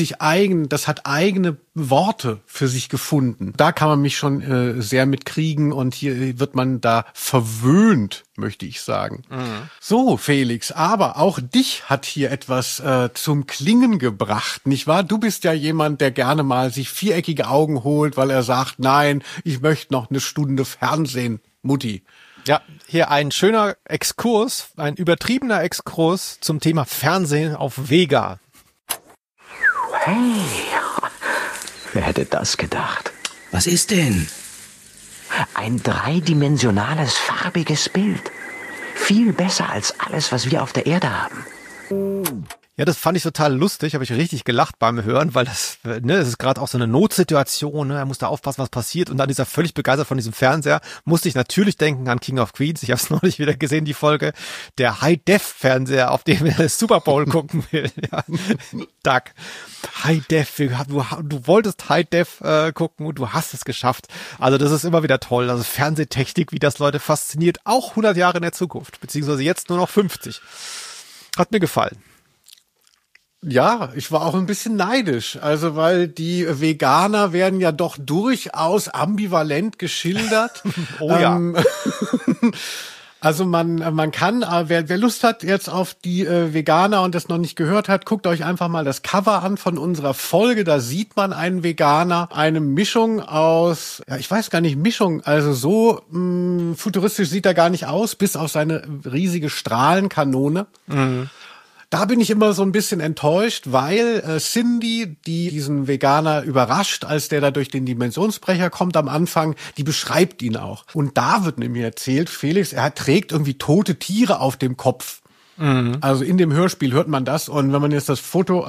eigene Worte für sich gefunden. Da kann man mich schon sehr mitkriegen und hier wird man da verwöhnt, möchte ich sagen. So, Felix, aber auch dich hat hier etwas zum Klingen gebracht, nicht wahr? Du bist ja jemand, der gerne mal sich viereckige Augen holt, weil er sagt, nein, ich möchte noch eine Stunde Fernsehen, Mutti.
Ja, hier ein schöner Exkurs, ein übertriebener Exkurs zum Thema Fernsehen auf Vega.
Hey, wer hätte das gedacht?
Was ist denn?
Ein dreidimensionales, farbiges Bild. Viel besser als alles, was wir auf der Erde haben.
Ja, das fand ich total lustig, habe ich richtig gelacht beim Hören, weil das ist gerade auch so eine Notsituation, ne? Er muss da aufpassen, was passiert und dann ist er völlig begeistert von diesem Fernseher. Musste ich natürlich denken an King of Queens, ich habe es neulich wieder gesehen, die Folge, der High-Def-Fernseher, auf dem er Super Bowl gucken will. Ja. Doug, High-Def, du wolltest High-Def gucken und du hast es geschafft. Also das ist immer wieder toll, also Fernsehtechnik, wie das Leute fasziniert, auch 100 Jahre in der Zukunft, beziehungsweise jetzt nur noch 50. Hat mir gefallen.
Ja, ich war auch ein bisschen neidisch, also weil die Veganer werden ja doch durchaus ambivalent geschildert.
Oh ja.
Also man kann, wer Lust hat jetzt auf die Veganer und das noch nicht gehört hat, guckt euch einfach mal das Cover an von unserer Folge. Da sieht man einen Veganer, eine Mischung aus, ja ich weiß gar nicht, also so futuristisch sieht er gar nicht aus, bis auf seine riesige Strahlenkanone. Mhm. Da bin ich immer so ein bisschen enttäuscht, weil Cindy, die diesen Veganer überrascht, als der da durch den Dimensionsbrecher kommt am Anfang, die beschreibt ihn auch. Und da wird nämlich erzählt, Felix, er trägt irgendwie tote Tiere auf dem Kopf. Also in dem Hörspiel hört man das, und wenn man jetzt das Foto,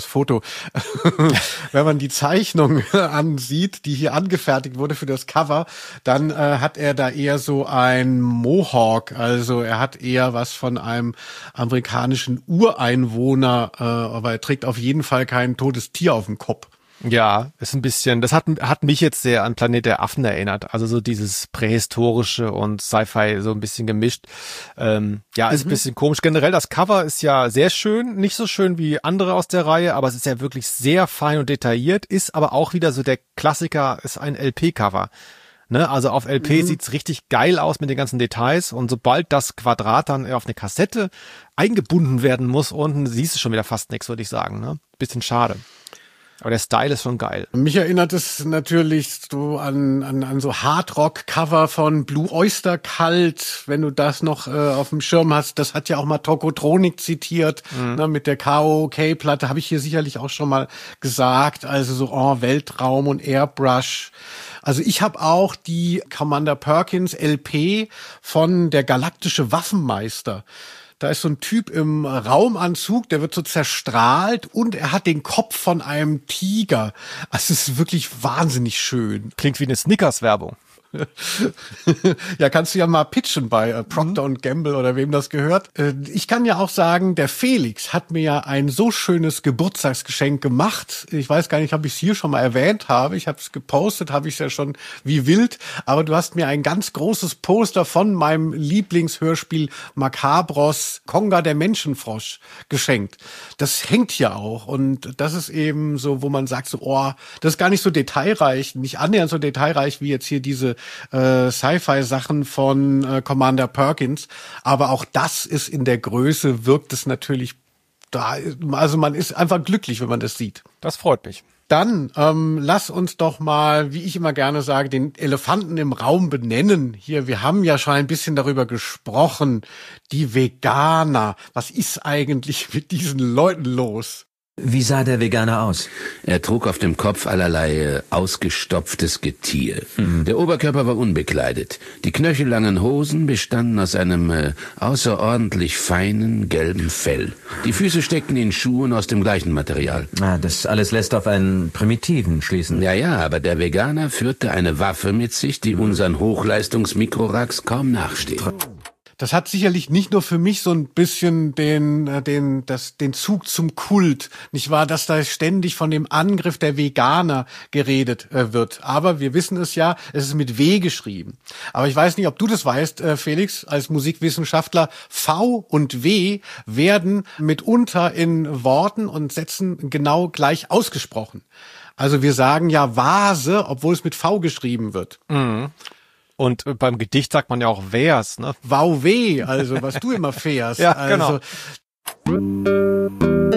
wenn man die Zeichnung ansieht, die hier angefertigt wurde für das Cover, dann hat er da eher so ein Mohawk, also er hat eher was von einem amerikanischen Ureinwohner, aber er trägt auf jeden Fall kein totes Tier auf dem Kopf.
Ja, ist ein bisschen, das hat mich jetzt sehr an Planet der Affen erinnert. Also so dieses Prähistorische und Sci-Fi so ein bisschen gemischt. Ist ein bisschen komisch. Generell, das Cover ist ja sehr schön, nicht so schön wie andere aus der Reihe, aber es ist ja wirklich sehr fein und detailliert, ist aber auch wieder so der Klassiker, ist ein LP-Cover. Ne? Also auf LP sieht's richtig geil aus mit den ganzen Details, und sobald das Quadrat dann auf eine Kassette eingebunden werden muss, unten siehst du schon wieder fast nichts, würde ich sagen. Ne? Bisschen schade. Aber der Style ist schon geil.
Mich erinnert es natürlich so an so Hardrock-Cover von Blue Oyster Cult, wenn du das noch auf dem Schirm hast. Das hat ja auch mal Tokotronic zitiert, ne, mit der KOK-Platte, habe ich hier sicherlich auch schon mal gesagt. Also so Weltraum und Airbrush. Also ich habe auch die Commander Perkins LP von der Galaktische Waffenmeister. Da ist so ein Typ im Raumanzug, der wird so zerstrahlt, und er hat den Kopf von einem Tiger. Also es ist wirklich wahnsinnig schön.
Klingt wie eine Snickers-Werbung.
Ja, kannst du ja mal pitchen bei Procter & Gamble oder wem das gehört. Ich kann ja auch sagen, der Felix hat mir ja ein so schönes Geburtstagsgeschenk gemacht. Ich weiß gar nicht, ob ich es hier schon mal erwähnt habe. Ich habe es gepostet, habe ich es ja schon wie wild. Aber du hast mir ein ganz großes Poster von meinem Lieblingshörspiel Macabros Konga der Menschenfrosch geschenkt. Das hängt hier auch, und das ist eben so, wo man sagt so, das ist gar nicht so detailreich, nicht annähernd so detailreich wie jetzt hier diese Sci-Fi-Sachen von Commander Perkins, aber auch das ist in der Größe, wirkt es natürlich da, also man ist einfach glücklich, wenn man das sieht.
Das freut mich.
Dann lass uns doch mal, wie ich immer gerne sage, den Elefanten im Raum benennen. Hier, wir haben ja schon ein bisschen darüber gesprochen, die Veganer. Was ist eigentlich mit diesen Leuten los?
Wie sah der Veganer aus?
Er trug auf dem Kopf allerlei ausgestopftes Getier. Der Oberkörper war unbekleidet. Die knöchellangen Hosen bestanden aus einem außerordentlich feinen, gelben Fell. Die Füße steckten in Schuhen aus dem gleichen Material.
Das alles lässt auf einen Primitiven schließen.
Ja, aber der Veganer führte eine Waffe mit sich, die unseren Hochleistungs-Mikroracks kaum nachsteht.
Das hat sicherlich nicht nur für mich so ein bisschen den Zug zum Kult, nicht wahr, dass da ständig von dem Angriff der Veganer geredet wird. Aber wir wissen es ja, es ist mit W geschrieben. Aber ich weiß nicht, ob du das weißt, Felix, als Musikwissenschaftler. V und W werden mitunter in Worten und Sätzen genau gleich ausgesprochen. Also wir sagen ja Vase, obwohl es mit V geschrieben wird.
Mhm. Und beim Gedicht sagt man ja auch wär's, ne?
Wow-weh, also was du immer fährst.
Ja,
also,
genau.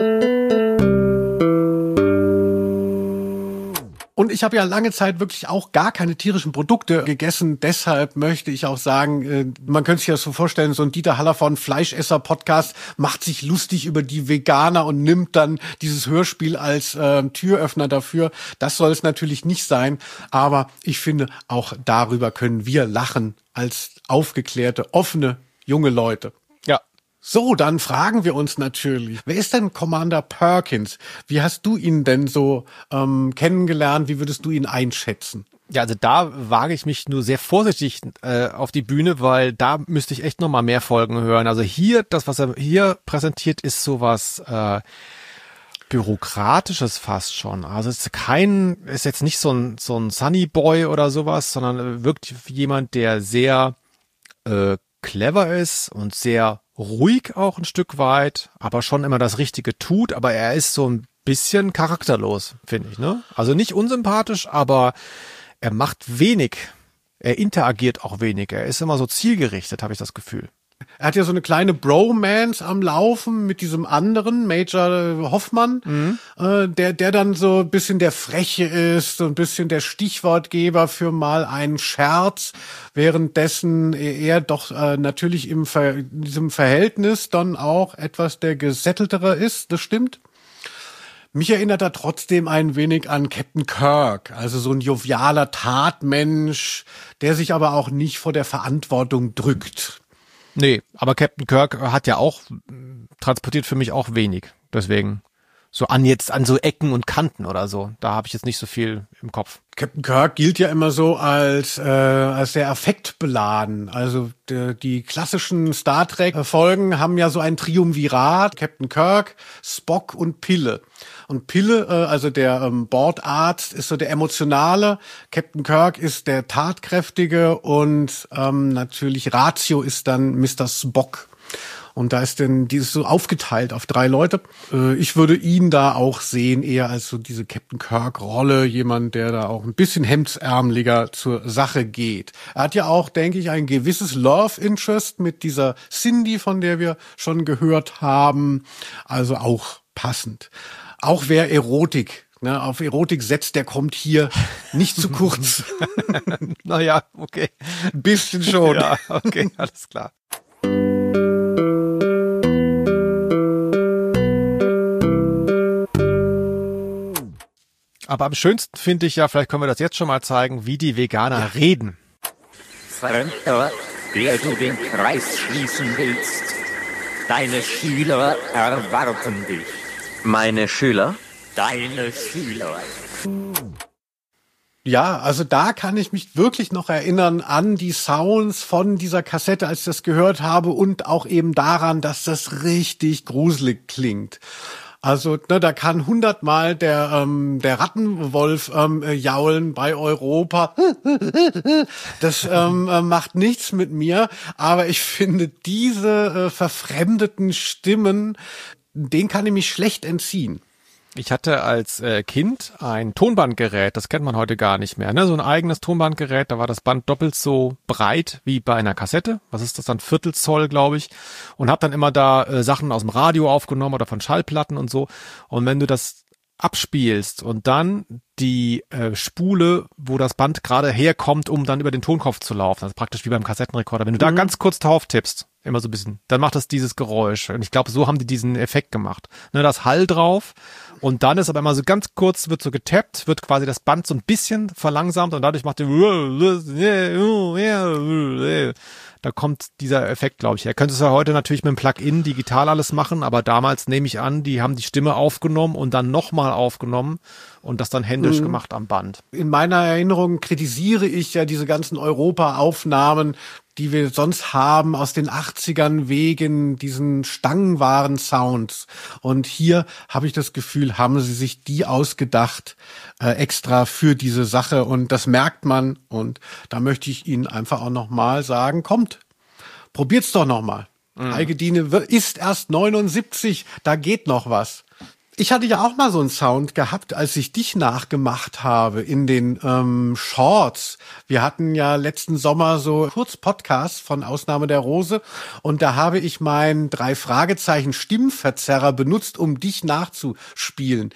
Und ich habe ja lange Zeit wirklich auch gar keine tierischen Produkte gegessen. Deshalb möchte ich auch sagen, man könnte sich das so vorstellen, so ein Dieter Hallervorden Fleischesser-Podcast macht sich lustig über die Veganer und nimmt dann dieses Hörspiel als Türöffner dafür. Das soll es natürlich nicht sein. Aber ich finde, auch darüber können wir lachen als aufgeklärte, offene, junge Leute.
Ja.
So, dann fragen wir uns natürlich, wer ist denn Commander Perkins? Wie hast du ihn denn so kennengelernt? Wie würdest du ihn einschätzen?
Ja, also da wage ich mich nur sehr vorsichtig auf die Bühne, weil da müsste ich echt noch mal mehr Folgen hören. Also hier, das, was er hier präsentiert, ist sowas Bürokratisches fast schon. Also es ist jetzt nicht so ein Sunny Boy oder sowas, sondern wirklich jemand, der sehr clever ist und sehr ruhig auch ein Stück weit, aber schon immer das Richtige tut, aber er ist so ein bisschen charakterlos, finde ich, ne? Also nicht unsympathisch, aber er macht wenig. Er interagiert auch wenig. Er ist immer so zielgerichtet, habe ich das Gefühl.
Er hat ja so eine kleine Bromance am Laufen mit diesem anderen, Major Hoffmann, der dann so ein bisschen der Freche ist, so ein bisschen der Stichwortgeber für mal einen Scherz, währenddessen er doch natürlich in diesem Verhältnis dann auch etwas der Gesätteltere ist, das stimmt. Mich erinnert er trotzdem ein wenig an Captain Kirk, also so ein jovialer Tatmensch, der sich aber auch nicht vor der Verantwortung drückt.
Nee, aber Captain Kirk hat ja auch, transportiert für mich auch wenig. Deswegen so an so Ecken und Kanten oder so. Da habe ich jetzt nicht so viel im Kopf.
Captain Kirk gilt ja immer so als sehr affektbeladen. Also die klassischen Star Trek-Folgen haben ja so ein Triumvirat. Captain Kirk, Spock und Pille. Und Pille, also der Bordarzt, ist so der emotionale. Captain Kirk ist der tatkräftige und natürlich Ratio ist dann Mr. Spock. Und da ist denn dieses so aufgeteilt auf 3 Leute. Ich würde ihn da auch sehen, eher als so diese Captain Kirk-Rolle, jemand, der da auch ein bisschen hemdsärmeliger zur Sache geht. Er hat ja auch, denke ich, ein gewisses Love-Interest mit dieser Cindy, von der wir schon gehört haben. Also auch passend. Auch wer Erotik, auf Erotik setzt, der kommt hier nicht zu kurz.
Naja, okay.
Ein bisschen schon.
Ja, okay, alles klar. Aber am schönsten finde ich ja, vielleicht können wir das jetzt schon mal zeigen, wie die Veganer reden.
Fremder, der du den Kreis schließen willst, deine Schüler erwarten dich.
Meine Schüler?
Deine Schüler.
Ja, also da kann ich mich wirklich noch erinnern an die Sounds von dieser Kassette, als ich das gehört habe und auch eben daran, dass das richtig gruselig klingt. Also da kann 100-mal der Rattenwolf jaulen bei Europa. Das macht nichts mit mir, aber ich finde diese verfremdeten Stimmen, denen kann ich mich schlecht entziehen.
Ich hatte als Kind ein Tonbandgerät, das kennt man heute gar nicht mehr, ne? So ein eigenes Tonbandgerät, da war das Band doppelt so breit wie bei einer Kassette. Was ist das dann? Viertelzoll, glaube ich. Und habe dann immer da Sachen aus dem Radio aufgenommen oder von Schallplatten und so. Und wenn du das abspielst und dann die Spule, wo das Band gerade herkommt, um dann über den Tonkopf zu laufen, also praktisch wie beim Kassettenrekorder, wenn du da ganz kurz drauf tippst, immer so ein bisschen, dann macht das dieses Geräusch. Und ich glaube, so haben die diesen Effekt gemacht. Ne, das Hall drauf und dann ist aber immer so ganz kurz, wird so getappt, wird quasi das Band so ein bisschen verlangsamt und dadurch macht da kommt dieser Effekt, glaube ich. Er könnte es ja heute natürlich mit dem Plugin digital alles machen, aber damals nehme ich an, die haben die Stimme aufgenommen und dann nochmal aufgenommen und das dann händisch gemacht am Band.
In meiner Erinnerung kritisiere ich ja diese ganzen Europa-Aufnahmen, die wir sonst haben aus den 80ern wegen diesen Stangenwaren-Sounds. Und hier habe ich das Gefühl, haben sie sich die ausgedacht, extra für diese Sache. Und das merkt man. Und da möchte ich Ihnen einfach auch nochmal sagen, kommt, probiert's doch nochmal. Algedine ist erst 79, da geht noch was. Ich hatte ja auch mal so einen Sound gehabt, als ich dich nachgemacht habe in den Shorts. Wir hatten ja letzten Sommer so Kurz-Podcasts von Ausnahme der Rose und da habe ich meinen 3-Fragezeichen-Stimmverzerrer benutzt, um dich nachzuspielen.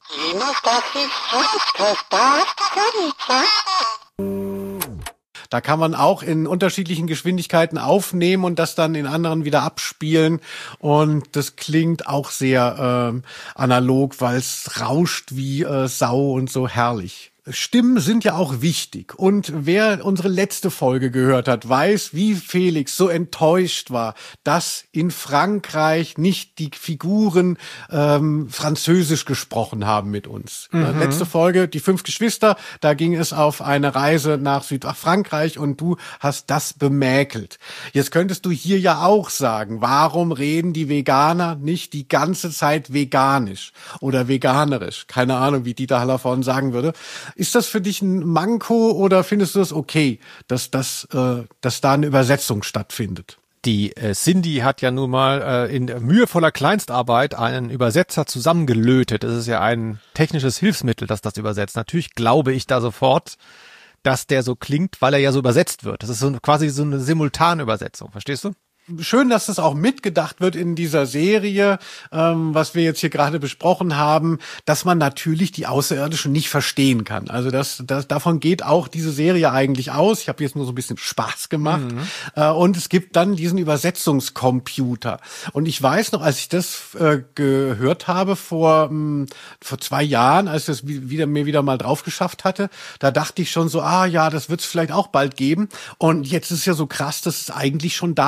Da kann man auch in unterschiedlichen Geschwindigkeiten aufnehmen und das dann in anderen wieder abspielen. Und das klingt auch sehr analog, weil es rauscht wie Sau und so herrlich. Stimmen sind ja auch wichtig. Und wer unsere letzte Folge gehört hat, weiß, wie Felix so enttäuscht war, dass in Frankreich nicht die Figuren Französisch gesprochen haben mit uns. Letzte Folge, die 5 Geschwister, da ging es auf eine Reise nach Südfrankreich und du hast das bemäkelt. Jetzt könntest du hier ja auch sagen, warum reden die Veganer nicht die ganze Zeit veganisch oder veganerisch? Keine Ahnung, wie Dieter Hallervorden sagen würde. Ist das für dich ein Manko oder findest du es okay, dass da eine Übersetzung stattfindet?
Die Cindy hat ja nun mal in mühevoller Kleinstarbeit einen Übersetzer zusammengelötet. Das ist ja ein technisches Hilfsmittel, das übersetzt. Natürlich glaube ich da sofort, dass der so klingt, weil er ja so übersetzt wird. Das ist so quasi so eine Simultanübersetzung, verstehst du?
Schön, dass das auch mitgedacht wird in dieser Serie, was wir jetzt hier gerade besprochen haben, dass man natürlich die Außerirdischen nicht verstehen kann. Also davon geht auch diese Serie eigentlich aus. Ich habe jetzt nur so ein bisschen Spaß gemacht. Und es gibt dann diesen Übersetzungscomputer. Und ich weiß noch, als ich das gehört habe vor 2 Jahren, als ich das mir wieder mal drauf geschafft hatte, da dachte ich schon so, ja, das wird es vielleicht auch bald geben. Und jetzt ist ja so krass, dass es eigentlich schon da ist. Dass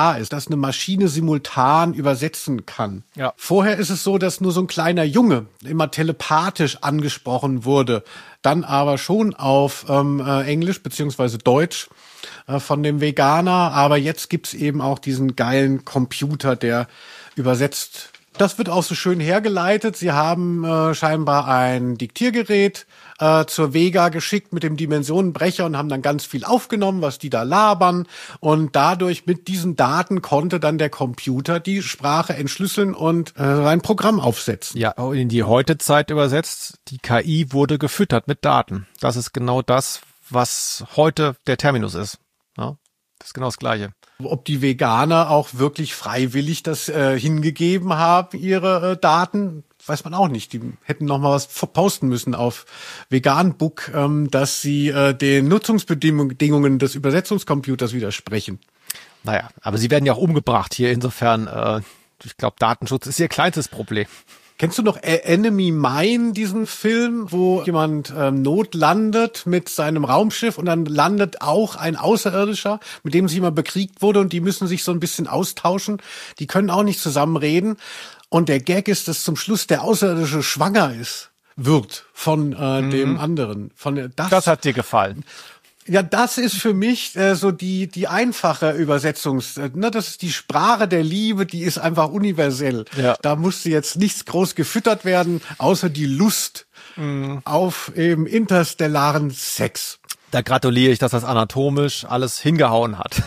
eine Maschine simultan übersetzen kann.
Ja.
Vorher ist es so, dass nur so ein kleiner Junge immer telepathisch angesprochen wurde, dann aber schon auf Englisch beziehungsweise Deutsch von dem Veganer. Aber jetzt gibt's eben auch diesen geilen Computer, der übersetzt. Das wird auch so schön hergeleitet. Sie haben scheinbar ein Diktiergerät zur Vega geschickt mit dem Dimensionenbrecher und haben dann ganz viel aufgenommen, was die da labern. Und dadurch mit diesen Daten konnte dann der Computer die Sprache entschlüsseln und ein Programm aufsetzen.
Ja, in die Heute-Zeit übersetzt, die KI wurde gefüttert mit Daten. Das ist genau das, was heute der Terminus ist. Ja, das ist genau das Gleiche.
Ob die Veganer auch wirklich freiwillig das hingegeben haben, ihre Daten, weiß man auch nicht. Die hätten noch mal was posten müssen auf Veganbook, dass sie den Nutzungsbedingungen des Übersetzungscomputers widersprechen.
Naja, aber sie werden ja auch umgebracht hier. Insofern, ich glaube, Datenschutz ist ihr kleinstes Problem.
Kennst du noch Enemy Mine, diesen Film, wo jemand notlandet mit seinem Raumschiff und dann landet auch ein Außerirdischer, mit dem sich immer bekriegt wurde und die müssen sich so ein bisschen austauschen. Die können auch nicht zusammenreden. Und der Gag ist, dass zum Schluss der Außerirdische schwanger wird von dem anderen.
Das hat dir gefallen.
Ja, das ist für mich so die einfache Übersetzung. Das ist die Sprache der Liebe, die ist einfach universell.
Ja.
Da musste jetzt nichts groß gefüttert werden, außer die Lust auf eben interstellaren Sex.
Da gratuliere ich, dass das anatomisch alles hingehauen hat.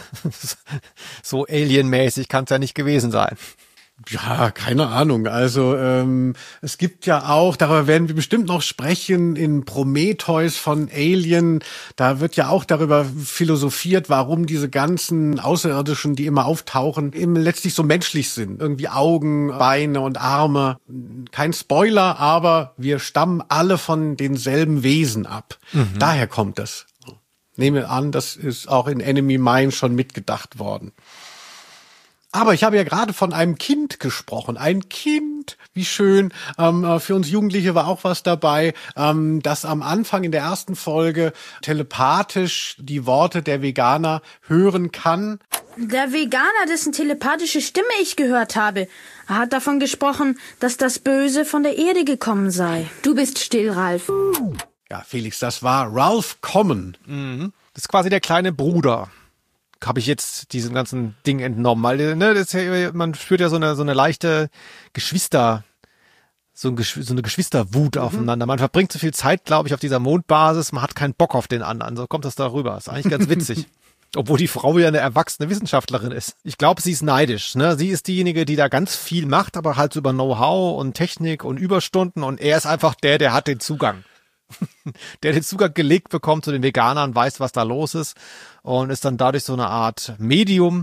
So alienmäßig kann es ja nicht gewesen sein.
Ja, keine Ahnung. Also es gibt ja auch, darüber werden wir bestimmt noch sprechen, in Prometheus von Alien, da wird ja auch darüber philosophiert, warum diese ganzen Außerirdischen, die immer auftauchen, eben letztlich so menschlich sind. Irgendwie Augen, Beine und Arme. Kein Spoiler, aber wir stammen alle von denselben Wesen ab. Daher kommt das. Nehme an, das ist auch in Enemy Mine schon mitgedacht worden. Aber ich habe ja gerade von einem Kind gesprochen. Ein Kind, wie schön. Für uns Jugendliche war auch was dabei, das am Anfang in der ersten Folge telepathisch die Worte der Veganer hören kann.
Der Veganer, dessen telepathische Stimme ich gehört habe, hat davon gesprochen, dass das Böse von der Erde gekommen sei.
Du bist still, Ralf.
Ja, Felix, das war Ralph Common.
Das ist quasi der kleine Bruder. Habe ich jetzt diesem ganzen Ding entnommen, weil man spürt ja so eine leichte so eine Geschwisterwut aufeinander. Man verbringt so viel Zeit, glaube ich, auf dieser Mondbasis, man hat keinen Bock auf den anderen. So kommt das da rüber. Ist eigentlich ganz witzig. Obwohl die Frau ja eine erwachsene Wissenschaftlerin ist. Ich glaube, sie ist neidisch. Ne? Sie ist diejenige, die da ganz viel macht, aber halt so über Know-how und Technik und Überstunden. Und er ist einfach der hat den Zugang. Der den Zugang gelegt bekommt zu den Veganern, weiß, was da los ist und ist dann dadurch so eine Art Medium.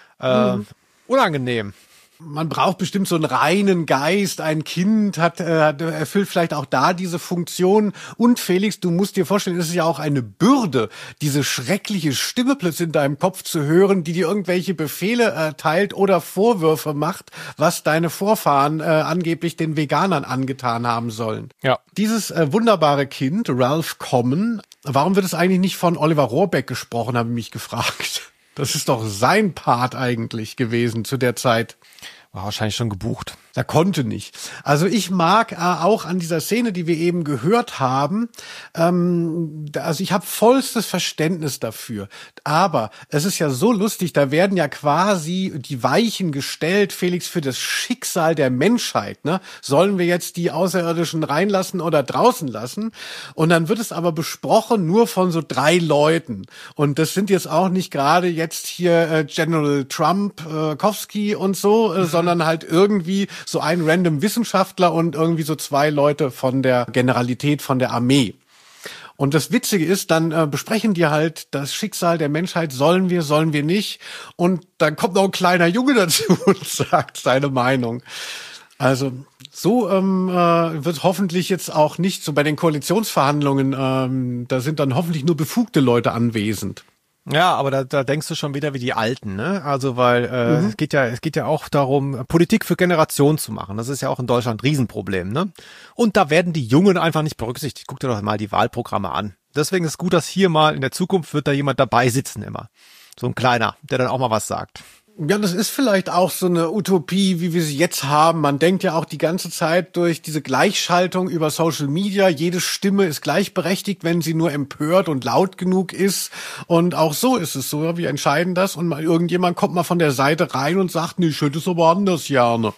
Unangenehm.
Man braucht bestimmt so einen reinen Geist. Ein Kind erfüllt vielleicht auch da diese Funktion. Und Felix, du musst dir vorstellen, es ist ja auch eine Bürde, diese schreckliche Stimme plötzlich in deinem Kopf zu hören, die dir irgendwelche Befehle erteilt oder Vorwürfe macht, was deine Vorfahren angeblich den Veganern angetan haben sollen.
Ja.
Dieses wunderbare Kind, Ralph Common, warum wird es eigentlich nicht von Oliver Rohrbeck gesprochen, habe ich mich gefragt. Das ist doch sein Part eigentlich gewesen zu der Zeit.
War wahrscheinlich schon gebucht.
Er konnte nicht. Also ich mag auch an dieser Szene, die wir eben gehört haben, also ich habe vollstes Verständnis dafür. Aber es ist ja so lustig, da werden ja quasi die Weichen gestellt, Felix, für das Schicksal der Menschheit. Ne? Sollen wir jetzt die Außerirdischen reinlassen oder draußen lassen? Und dann wird es aber besprochen nur von so 3 Leuten. Und das sind jetzt auch nicht gerade jetzt hier General Trump, Kowski und so, sondern halt irgendwie so ein random Wissenschaftler und irgendwie so 2 Leute von der Generalität, von der Armee. Und das Witzige ist, dann besprechen die halt das Schicksal der Menschheit, sollen wir nicht. Und dann kommt noch ein kleiner Junge dazu und sagt seine Meinung. Also so wird hoffentlich jetzt auch nicht so bei den Koalitionsverhandlungen, da sind dann hoffentlich nur befugte Leute anwesend.
Ja, aber da denkst du schon wieder wie die Alten, ne? Also weil es geht ja auch darum, Politik für Generationen zu machen. Das ist ja auch in Deutschland ein Riesenproblem, ne? Und da werden die Jungen einfach nicht berücksichtigt. Guck dir doch mal die Wahlprogramme an. Deswegen ist es gut, dass hier mal in der Zukunft wird da jemand dabei sitzen immer. So ein Kleiner, der dann auch mal was sagt.
Ja, das ist vielleicht auch so eine Utopie, wie wir sie jetzt haben. Man denkt ja auch die ganze Zeit durch diese Gleichschaltung über Social Media, jede Stimme ist gleichberechtigt, wenn sie nur empört und laut genug ist. Und auch so ist es so, wir entscheiden das und irgendjemand kommt mal von der Seite rein und sagt, nee, ich hätte es aber anders gerne.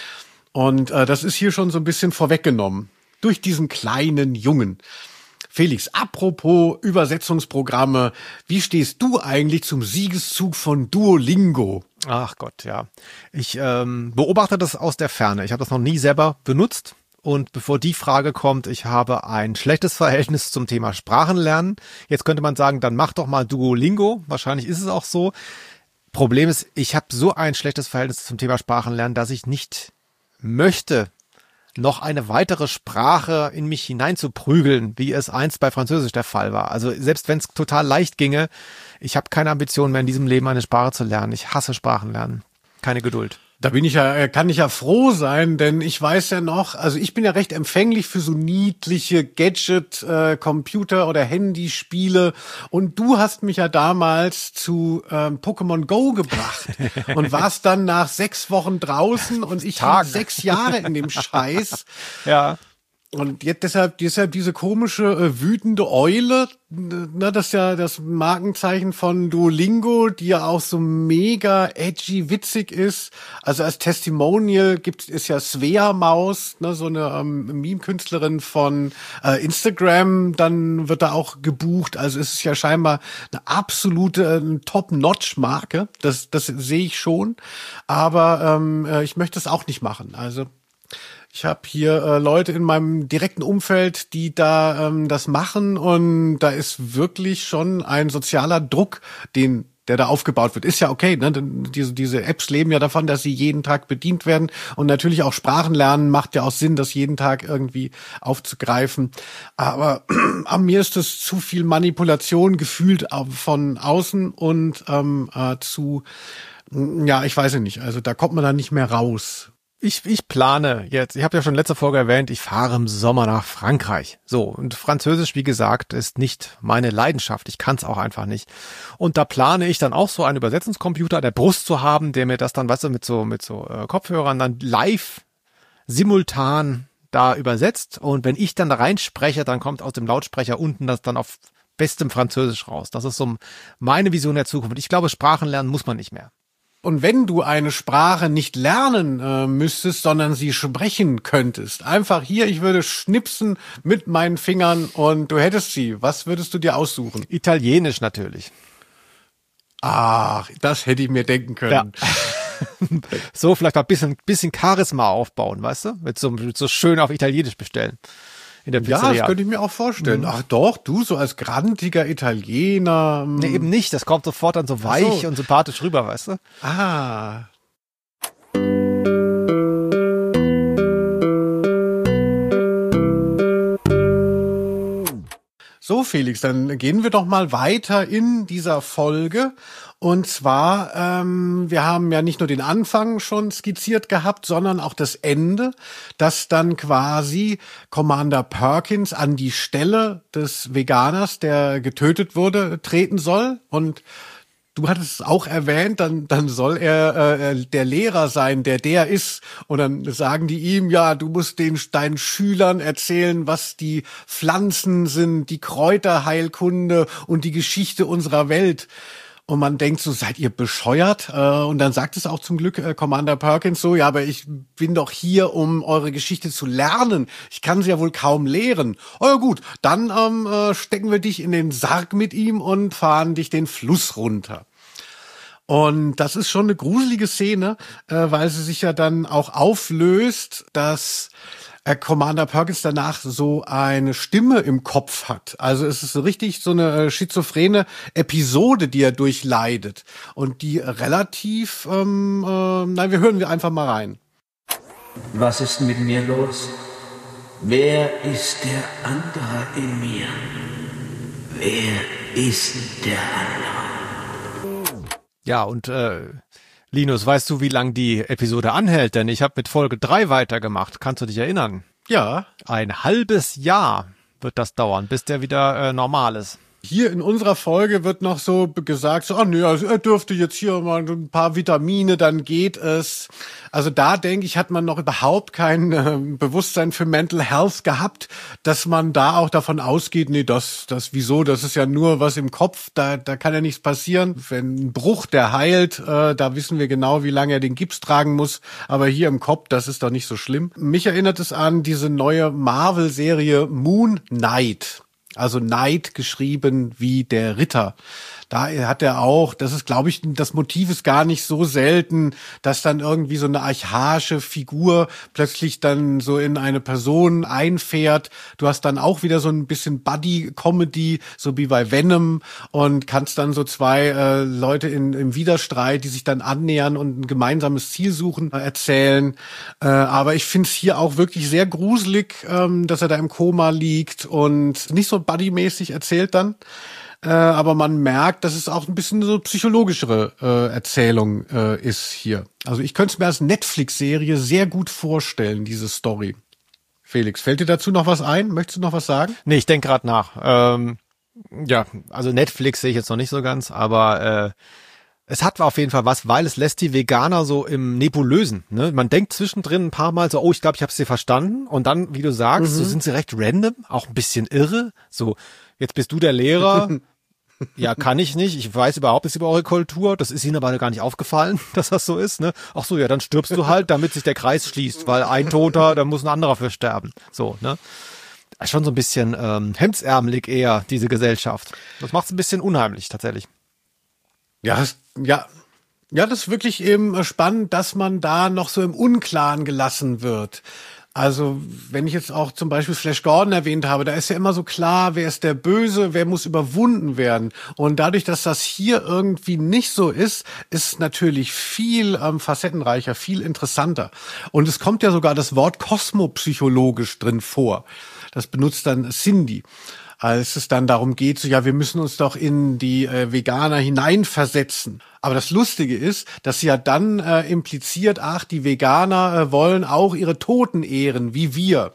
Und das ist hier schon so ein bisschen vorweggenommen durch diesen kleinen Jungen. Felix, apropos Übersetzungsprogramme, wie stehst du eigentlich zum Siegeszug von Duolingo?
Ach Gott, ja. Ich beobachte das aus der Ferne. Ich habe das noch nie selber benutzt. Und bevor die Frage kommt, ich habe ein schlechtes Verhältnis zum Thema Sprachenlernen. Jetzt könnte man sagen, dann mach doch mal Duolingo. Wahrscheinlich ist es auch so. Problem ist, ich habe so ein schlechtes Verhältnis zum Thema Sprachenlernen, dass ich nicht möchte, noch eine weitere Sprache in mich hineinzuprügeln, wie es einst bei Französisch der Fall war. Also selbst wenn es total leicht ginge, ich habe keine Ambition mehr in diesem Leben eine Sprache zu lernen. Ich hasse Sprachenlernen. Keine Geduld.
Da kann ich ja froh sein, denn ich weiß ja noch, also ich bin ja recht empfänglich für so niedliche Gadget-Computer- oder Handyspiele und du hast mich ja damals zu Pokémon Go gebracht und warst dann nach 6 Wochen draußen und ich 6 Jahre in dem Scheiß.
Ja.
Und jetzt deshalb diese komische wütende Eule, ne, das ist ja das Markenzeichen von Duolingo, die ja auch so mega edgy witzig ist. Also als Testimonial ist ja Svea Maus, ne, so eine Meme-Künstlerin von Instagram, dann wird da auch gebucht. Also es ist ja scheinbar eine absolute Top-Notch-Marke. Das sehe ich schon. Aber ich möchte es auch nicht machen. Also ich habe hier Leute in meinem direkten Umfeld, die da das machen und da ist wirklich schon ein sozialer Druck, der da aufgebaut wird. Ist ja okay, ne? Diese Apps leben ja davon, dass sie jeden Tag bedient werden und natürlich auch Sprachen lernen macht ja auch Sinn, das jeden Tag irgendwie aufzugreifen. Aber an mir ist es zu viel Manipulation gefühlt von außen und ich weiß nicht, also da kommt man dann nicht mehr raus.
Ich plane jetzt, ich habe ja schon letzte Folge erwähnt, ich fahre im Sommer nach Frankreich. So, und Französisch, wie gesagt, ist nicht meine Leidenschaft. Ich kann es auch einfach nicht. Und da plane ich dann auch so einen Übersetzungscomputer an der Brust zu haben, der mir das dann, weißt du, mit so Kopfhörern dann live, simultan da übersetzt. Und wenn ich dann da reinspreche, dann kommt aus dem Lautsprecher unten das dann auf bestem Französisch raus. Das ist so meine Vision der Zukunft. Ich glaube, Sprachen lernen muss man nicht mehr.
Und wenn du eine Sprache nicht lernen müsstest, sondern sie sprechen könntest, einfach hier, ich würde schnipsen mit meinen Fingern und du hättest sie, was würdest du dir aussuchen?
Italienisch natürlich.
Ach, das hätte ich mir denken können.
Ja. So vielleicht mal ein bisschen Charisma aufbauen, weißt du? Mit so schön auf Italienisch bestellen. In der Pizzeria.
Ja, das könnte ich mir auch vorstellen. Ach doch, du so als grantiger Italiener.
Nee, eben nicht. Das kommt sofort dann so weich und sympathisch rüber, weißt du?
Ah. So, Felix, dann gehen wir doch mal weiter in dieser Folge. Und zwar, wir haben ja nicht nur den Anfang schon skizziert gehabt, sondern auch das Ende, dass dann quasi Commander Perkins an die Stelle des Veganers, der getötet wurde, treten soll. Und du hattest es auch erwähnt, dann soll er der Lehrer sein, der ist. Und dann sagen die ihm, ja, du musst deinen Schülern erzählen, was die Pflanzen sind, die Kräuterheilkunde und die Geschichte unserer Welt. Und man denkt so, seid ihr bescheuert? Und dann sagt es auch zum Glück Commander Perkins so, ja, aber ich bin doch hier, um eure Geschichte zu lernen. Ich kann sie ja wohl kaum lehren. Oh ja gut, dann stecken wir dich in den Sarg mit ihm und fahren dich den Fluss runter. Und das ist schon eine gruselige Szene, weil sie sich ja dann auch auflöst, dass Commander Perkins danach so eine Stimme im Kopf hat. Also es ist so richtig so eine schizophrene Episode, die er durchleidet. Und die relativ, wir hören wir einfach mal rein.
Was ist mit mir los? Wer ist der andere in mir? Wer ist der andere?
Ja, und Linus, weißt du, wie lang die Episode anhält? Denn ich habe mit Folge 3 weitergemacht. Kannst du dich erinnern?
Ja.
Ein halbes Jahr wird das dauern, bis der wieder normal ist.
Hier in unserer Folge wird noch so gesagt, so, also er dürfte jetzt hier mal ein paar Vitamine, dann geht es. Also da, denke ich, hat man noch überhaupt kein Bewusstsein für Mental Health gehabt, dass man da auch davon ausgeht, nee, das ist ja nur was im Kopf, da kann ja nichts passieren. Wenn ein Bruch, der heilt, da wissen wir genau, wie lange er den Gips tragen muss, aber hier im Kopf, das ist doch nicht so schlimm. Mich erinnert es an diese neue Marvel-Serie Moon Knight. Also Knight geschrieben wie der Ritter. Da hat er auch, das ist, glaube ich, das Motiv ist gar nicht so selten, dass dann irgendwie so eine archaische Figur plötzlich dann so in eine Person einfährt. Du hast dann auch wieder so ein bisschen Buddy-Comedy, so wie bei Venom, und kannst dann so zwei Leute im Widerstreit, die sich dann annähern und ein gemeinsames Ziel suchen, erzählen. Aber ich finde es hier auch wirklich sehr gruselig, dass er da im Koma liegt und nicht so buddy-mäßig erzählt dann. Aber man merkt, dass es auch ein bisschen so psychologischere Erzählung ist hier. Also ich könnte es mir als Netflix-Serie sehr gut vorstellen, diese Story. Felix, fällt dir dazu noch was ein? Möchtest du noch was sagen?
Nee, ich denke gerade nach. Ja, also Netflix sehe ich jetzt noch nicht so ganz, aber es hat auf jeden Fall was, weil es lässt die Veganer so im Nebulösen. Ne? Man denkt zwischendrin ein paar Mal so, oh, ich glaube, ich habe sie verstanden. Und dann, wie du sagst, so sind sie recht random, auch ein bisschen irre. So, jetzt bist du der Lehrer. Ja, kann ich nicht. Ich weiß überhaupt nichts über eure Kultur. Das ist ihnen aber gar nicht aufgefallen, dass das so ist. Ne? Ach so, ja, dann stirbst du halt, damit sich der Kreis schließt, weil ein Toter, da muss ein anderer für sterben. So, ne? Schon so ein bisschen hemdsärmelig eher, diese Gesellschaft. Das macht es ein bisschen unheimlich, tatsächlich.
Ja, das ist wirklich eben spannend, dass man da noch so im Unklaren gelassen wird. Also, wenn ich jetzt auch zum Beispiel Flash Gordon erwähnt habe, da ist ja immer so klar, wer ist der Böse, wer muss überwunden werden. Und dadurch, dass das hier irgendwie nicht so ist natürlich viel facettenreicher, viel interessanter. Und es kommt ja sogar das Wort kosmopsychologisch drin vor. Das benutzt dann Cindy, als es dann darum geht, so, ja, wir müssen uns doch in die Veganer hineinversetzen. Aber das Lustige ist, dass sie ja dann impliziert, die Veganer wollen auch ihre Toten ehren, wie wir.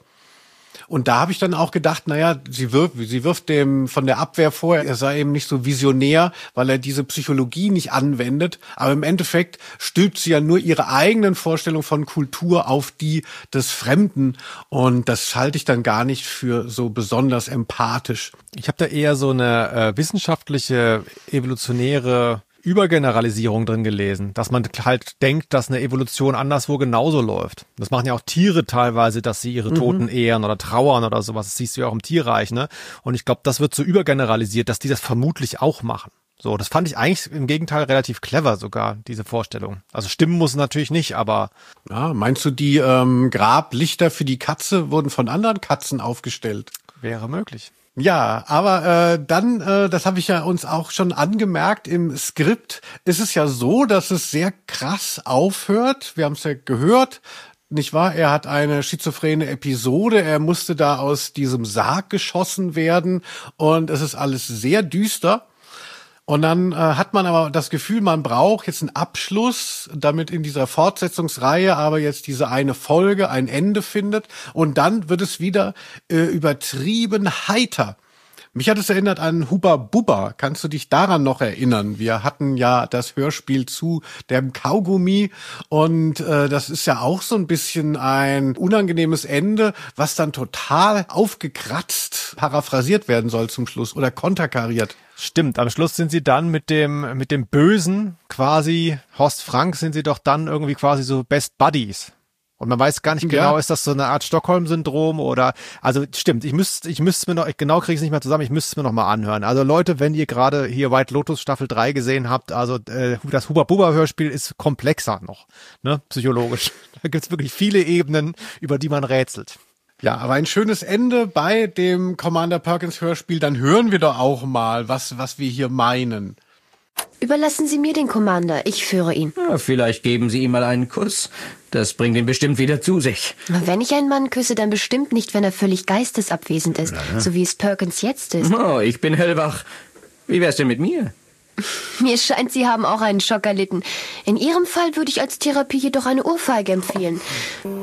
Und da habe ich dann auch gedacht, naja, sie wirft dem von der Abwehr vor, er sei eben nicht so visionär, weil er diese Psychologie nicht anwendet. Aber im Endeffekt stülpt sie ja nur ihre eigenen Vorstellungen von Kultur auf die des Fremden. Und das halte ich dann gar nicht für so besonders empathisch.
Ich habe da eher so eine wissenschaftliche, evolutionäre Übergeneralisierung drin gelesen, dass man halt denkt, dass eine Evolution anderswo genauso läuft. Das machen ja auch Tiere teilweise, dass sie ihre Toten ehren oder trauern oder sowas. Das siehst du ja auch im Tierreich, ne? Und ich glaube, das wird so übergeneralisiert, dass die das vermutlich auch machen. So, das fand ich eigentlich im Gegenteil relativ clever sogar, diese Vorstellung. Also stimmen muss natürlich nicht, aber...
Ja, meinst du, die Grablichter für die Katze wurden von anderen Katzen aufgestellt?
Wäre möglich.
Ja, aber dann, das habe ich ja uns auch schon angemerkt, im Skript ist es ja so, dass es sehr krass aufhört. Wir haben es ja gehört, nicht wahr? Er hat eine schizophrene Episode, er musste da aus diesem Sarg geschossen werden und es ist alles sehr düster. Und dann hat man aber das Gefühl, man braucht jetzt einen Abschluss, damit in dieser Fortsetzungsreihe aber jetzt diese eine Folge ein Ende findet. Und dann wird es wieder übertrieben heiter. Mich hat es erinnert an Hubba Bubba. Kannst du dich daran noch erinnern? Wir hatten ja das Hörspiel zu dem Kaugummi und das ist ja auch so ein bisschen ein unangenehmes Ende, was dann total aufgekratzt paraphrasiert werden soll zum Schluss oder konterkariert.
Stimmt, am Schluss sind sie dann mit dem Bösen quasi, Horst Frank, sind sie doch dann irgendwie quasi so Best Buddies. Und man weiß gar nicht genau, ist das so eine Art Stockholm-Syndrom oder, also stimmt, ich müsste mir noch, genau kriege ich es nicht mehr zusammen, ich müsste es mir noch mal anhören. Also Leute, wenn ihr gerade hier White Lotus Staffel 3 gesehen habt, also das Hubba-Bubba-Hörspiel ist komplexer noch, ne, psychologisch. Da gibt's wirklich viele Ebenen, über die man rätselt.
Ja, aber ein schönes Ende bei dem Commander Perkins Hörspiel, dann hören wir doch auch mal, was wir hier meinen.
Überlassen Sie mir den Commander, ich führe ihn.
Ja, vielleicht geben Sie ihm mal einen Kuss. Das bringt ihn bestimmt wieder zu sich.
Wenn ich einen Mann küsse, dann bestimmt nicht, wenn er völlig geistesabwesend ist, so wie es Perkins jetzt ist.
Oh, ich bin hellwach. Wie wär's denn mit mir?
Mir scheint, Sie haben auch einen Schock erlitten. In Ihrem Fall würde ich als Therapie jedoch eine Ohrfeige empfehlen.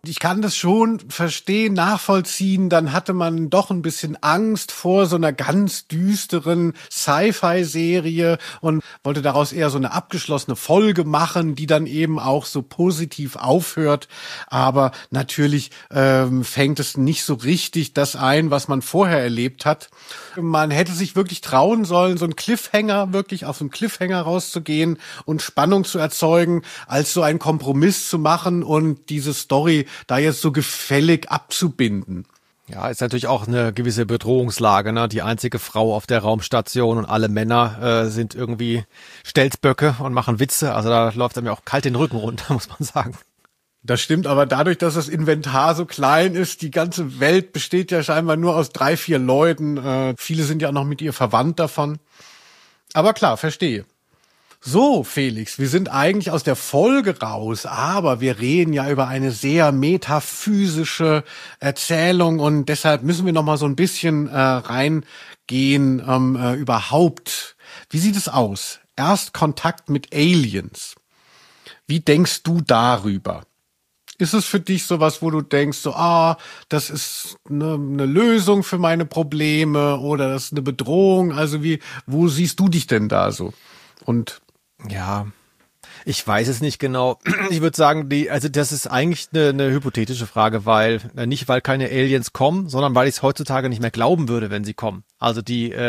Ich kann das schon verstehen, nachvollziehen. Dann hatte man doch ein bisschen Angst vor so einer ganz düsteren Sci-Fi-Serie und wollte daraus eher so eine abgeschlossene Folge machen, die dann eben auch so positiv aufhört. Aber natürlich fängt es nicht so richtig das ein, was man vorher erlebt hat. Man hätte sich wirklich trauen sollen, so einen Cliffhanger, wirklich auf so einen Cliffhanger rauszugehen und Spannung zu erzeugen, als so einen Kompromiss zu machen und diese Story da jetzt so gefällig abzubinden.
Ja, ist natürlich auch eine gewisse Bedrohungslage, ne? Die einzige Frau auf der Raumstation und alle Männer sind irgendwie Stelzböcke und machen Witze. Also da läuft einem ja auch kalt den Rücken runter, muss man sagen.
Das stimmt, aber dadurch, dass das Inventar so klein ist, die ganze Welt besteht ja scheinbar nur aus 3, 4 Leuten. Viele sind ja auch noch mit ihr verwandt davon. Aber klar, verstehe. So, Felix, wir sind eigentlich aus der Folge raus, aber wir reden ja über eine sehr metaphysische Erzählung und deshalb müssen wir noch mal so ein bisschen reingehen überhaupt. Wie sieht es aus? Erst Kontakt mit Aliens. Wie denkst du darüber? Ist es für dich sowas, wo du denkst, so, das ist eine Lösung für meine Probleme oder das ist eine Bedrohung? Also wo siehst du dich denn da so? Und
ja, ich weiß es nicht genau. Ich würde sagen, das ist eigentlich eine hypothetische Frage, weil keine Aliens kommen, sondern weil ich es heutzutage nicht mehr glauben würde, wenn sie kommen. Also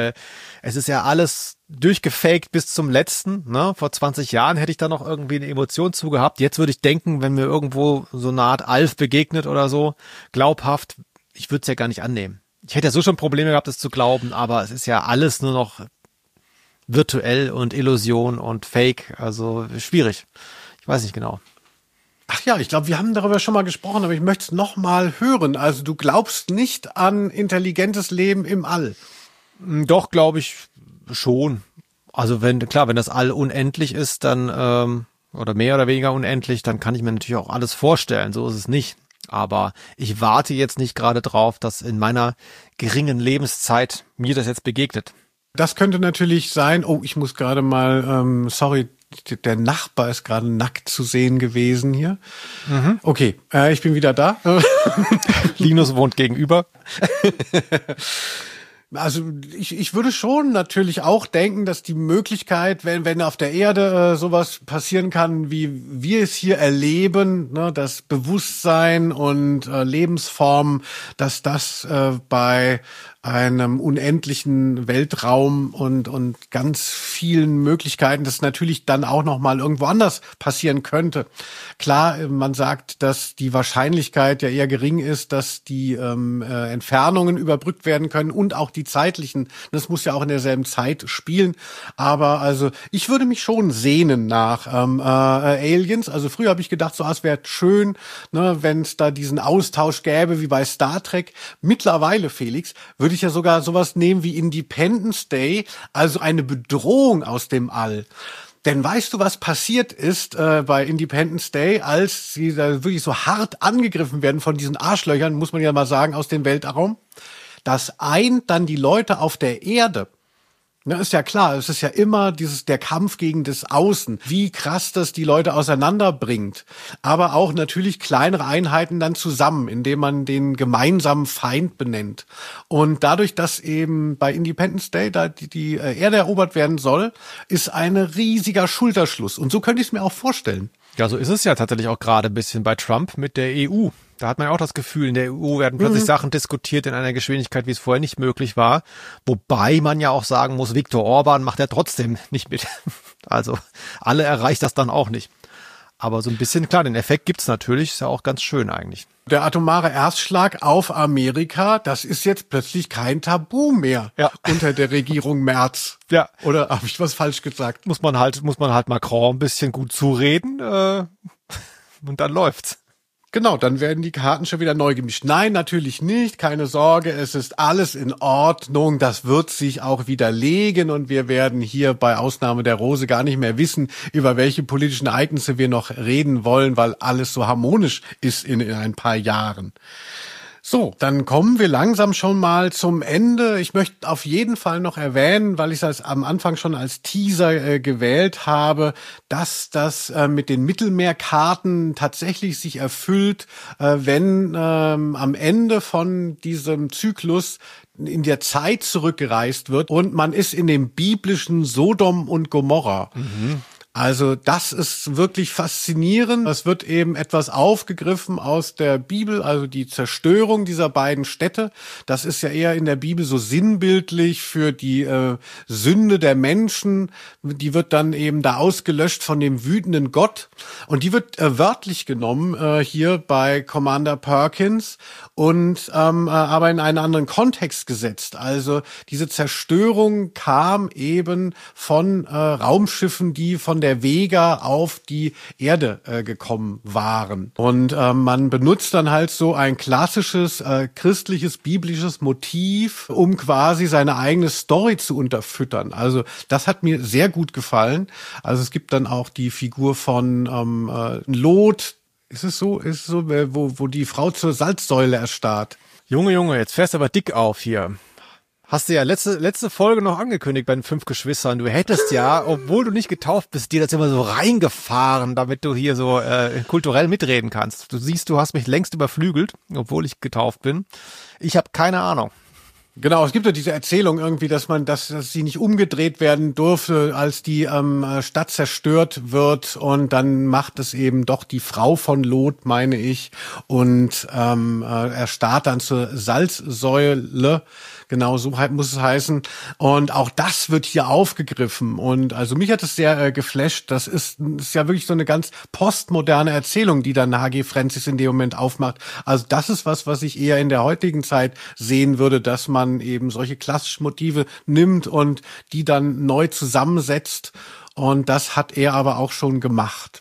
es ist ja alles durchgefaked bis zum letzten. Ne? Vor 20 Jahren hätte ich da noch irgendwie eine Emotion zu gehabt. Jetzt würde ich denken, wenn mir irgendwo so eine Art Alf begegnet oder so, glaubhaft, ich würde es ja gar nicht annehmen. Ich hätte ja so schon Probleme gehabt, es zu glauben, aber es ist ja alles nur noch virtuell und Illusion und Fake, also schwierig. Ich weiß nicht genau.
Ach ja, ich glaube, wir haben darüber schon mal gesprochen, aber ich möchte es noch mal hören. Also du glaubst nicht an intelligentes Leben im All?
Doch, glaube ich schon. Also wenn das All unendlich ist, dann oder mehr oder weniger unendlich, dann kann ich mir natürlich auch alles vorstellen. So ist es nicht. Aber ich warte jetzt nicht gerade drauf, dass in meiner geringen Lebenszeit mir das jetzt begegnet.
Das könnte natürlich sein, ich muss gerade mal, sorry, der Nachbar ist gerade nackt zu sehen gewesen hier. Mhm. Okay, ich bin wieder da.
Linus wohnt gegenüber.
Also ich würde schon natürlich auch denken, dass die Möglichkeit, wenn auf der Erde sowas passieren kann, wie wir es hier erleben, ne, das Bewusstsein und Lebensform, dass das bei einem unendlichen Weltraum und ganz vielen Möglichkeiten, das natürlich dann auch noch mal irgendwo anders passieren könnte. Klar, man sagt, dass die Wahrscheinlichkeit ja eher gering ist, dass die Entfernungen überbrückt werden können und auch die zeitlichen. Das muss ja auch in derselben Zeit spielen. Aber also ich würde mich schon sehnen nach Aliens. Also früher habe ich gedacht, so es wäre schön, ne, wenn es da diesen Austausch gäbe wie bei Star Trek. Mittlerweile, Felix, würde ich ja sogar sowas nehmen wie Independence Day, also eine Bedrohung aus dem All. Denn weißt du, was passiert ist bei Independence Day, als sie da wirklich so hart angegriffen werden von diesen Arschlöchern, muss man ja mal sagen, aus dem Weltraum? Das eint dann die Leute auf der Erde. Na, ist ja klar, es ist ja immer der Kampf gegen das Außen, wie krass das die Leute auseinanderbringt. Aber auch natürlich kleinere Einheiten dann zusammen, indem man den gemeinsamen Feind benennt. Und dadurch, dass eben bei Independence Day da die Erde erobert werden soll, ist ein riesiger Schulterschluss. Und so könnte ich es mir auch vorstellen.
Ja, so ist es ja tatsächlich auch gerade ein bisschen bei Trump mit der EU. Da hat man ja auch das Gefühl, in der EU werden plötzlich Sachen diskutiert in einer Geschwindigkeit, wie es vorher nicht möglich war. Wobei man ja auch sagen muss, Viktor Orban macht ja trotzdem nicht mit. Also alle erreicht das dann auch nicht. Aber so ein bisschen, klar, den Effekt gibt's natürlich, ist ja auch ganz schön eigentlich.
Der atomare Erstschlag auf Amerika, das ist jetzt plötzlich kein Tabu mehr unter der Regierung Merz.
Ja.
Oder habe ich was falsch gesagt?
Muss man halt Macron ein bisschen gut zureden und dann läuft's.
Genau, dann werden die Karten schon wieder neu gemischt. Nein, natürlich nicht, keine Sorge, es ist alles in Ordnung, das wird sich auch widerlegen und wir werden hier bei Ausnahme der Rose gar nicht mehr wissen, über welche politischen Ereignisse wir noch reden wollen, weil alles so harmonisch ist in ein paar Jahren. So, dann kommen wir langsam schon mal zum Ende. Ich möchte auf jeden Fall noch erwähnen, weil ich es am Anfang schon als Teaser gewählt habe, dass das mit den Mittelmeerkarten tatsächlich sich erfüllt, wenn am Ende von diesem Zyklus in der Zeit zurückgereist wird und man ist in dem biblischen Sodom und Gomorra. Also das ist wirklich faszinierend. Es wird eben etwas aufgegriffen aus der Bibel, also die Zerstörung dieser beiden Städte. Das ist ja eher in der Bibel so sinnbildlich für die Sünde der Menschen. Die wird dann eben da ausgelöscht von dem wütenden Gott. Und die wird wörtlich genommen hier bei Commander Perkins und aber in einen anderen Kontext gesetzt. Also diese Zerstörung kam eben von Raumschiffen, die von der Vega auf die Erde gekommen waren. Und man benutzt dann halt so ein klassisches christliches, biblisches Motiv, um quasi seine eigene Story zu unterfüttern. Also das hat mir sehr gut gefallen. Also es gibt dann auch die Figur von Lot. Ist es so, wo die Frau zur Salzsäule erstarrt.
Junge, jetzt fährst du aber dick auf hier. Hast du ja letzte Folge noch angekündigt bei den 5 Geschwistern. Du hättest ja, obwohl du nicht getauft bist, dir das immer so reingefahren, damit du hier so kulturell mitreden kannst. Du siehst, du hast mich längst überflügelt, obwohl ich getauft bin. Ich habe keine Ahnung.
Genau, es gibt ja diese Erzählung irgendwie, dass sie nicht umgedreht werden durfte, als die Stadt zerstört wird, und dann macht es eben doch die Frau von Lot, meine ich, und erstarrt dann zur Salzsäule. Genau, so muss es heißen. Und auch das wird hier aufgegriffen. Und also mich hat es sehr geflasht. Das ist ja wirklich so eine ganz postmoderne Erzählung, die dann H.G. Francis in dem Moment aufmacht. Also das ist was ich eher in der heutigen Zeit sehen würde, dass man eben solche klassischen Motive nimmt und die dann neu zusammensetzt. Und das hat er aber auch schon gemacht.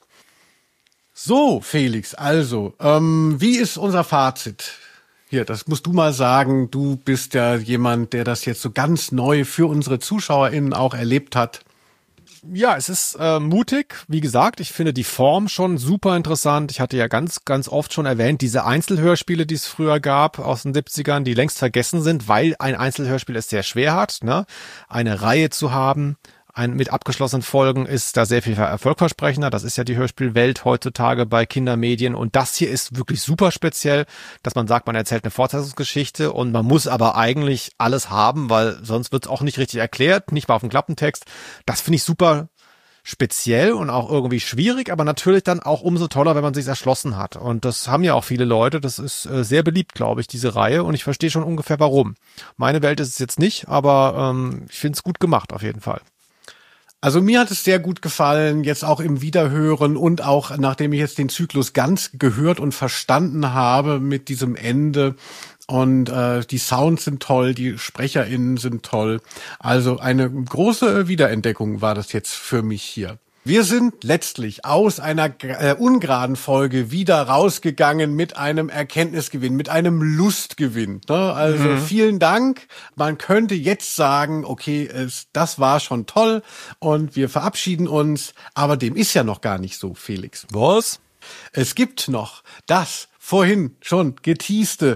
So, Felix, also, wie ist unser Fazit? Hier, das musst du mal sagen. Du bist ja jemand, der das jetzt so ganz neu für unsere ZuschauerInnen auch erlebt hat.
Ja, es ist mutig. Wie gesagt, ich finde die Form schon super interessant. Ich hatte ja ganz oft schon erwähnt, diese Einzelhörspiele, die es früher gab aus den 70ern, die längst vergessen sind, weil ein Einzelhörspiel es sehr schwer hat, ne? Eine Reihe zu haben, mit abgeschlossenen Folgen ist da sehr viel erfolgversprechender. Das ist ja die Hörspielwelt heutzutage bei Kindermedien. Und das hier ist wirklich super speziell, dass man sagt, man erzählt eine Fortsetzungsgeschichte und man muss aber eigentlich alles haben, weil sonst wird es auch nicht richtig erklärt, nicht mal auf dem Klappentext. Das finde ich super speziell und auch irgendwie schwierig, aber natürlich dann auch umso toller, wenn man sich's erschlossen hat. Und das haben ja auch viele Leute. Das ist sehr beliebt, glaube ich, diese Reihe. Und ich verstehe schon ungefähr, warum. Meine Welt ist es jetzt nicht, aber ich finde es gut gemacht auf jeden Fall.
Also mir hat es sehr gut gefallen, jetzt auch im Wiederhören und auch nachdem ich jetzt den Zyklus ganz gehört und verstanden habe mit diesem Ende. Und die Sounds sind toll, die SprecherInnen sind toll. Also eine große Wiederentdeckung war das jetzt für mich hier. Wir sind letztlich aus einer ungeraden Folge wieder rausgegangen mit einem Erkenntnisgewinn, mit einem Lustgewinn. Ne? Also vielen Dank. Man könnte jetzt sagen, okay, das war schon toll und wir verabschieden uns. Aber dem ist ja noch gar nicht so, Felix.
Was?
Es gibt noch das vorhin schon geteaste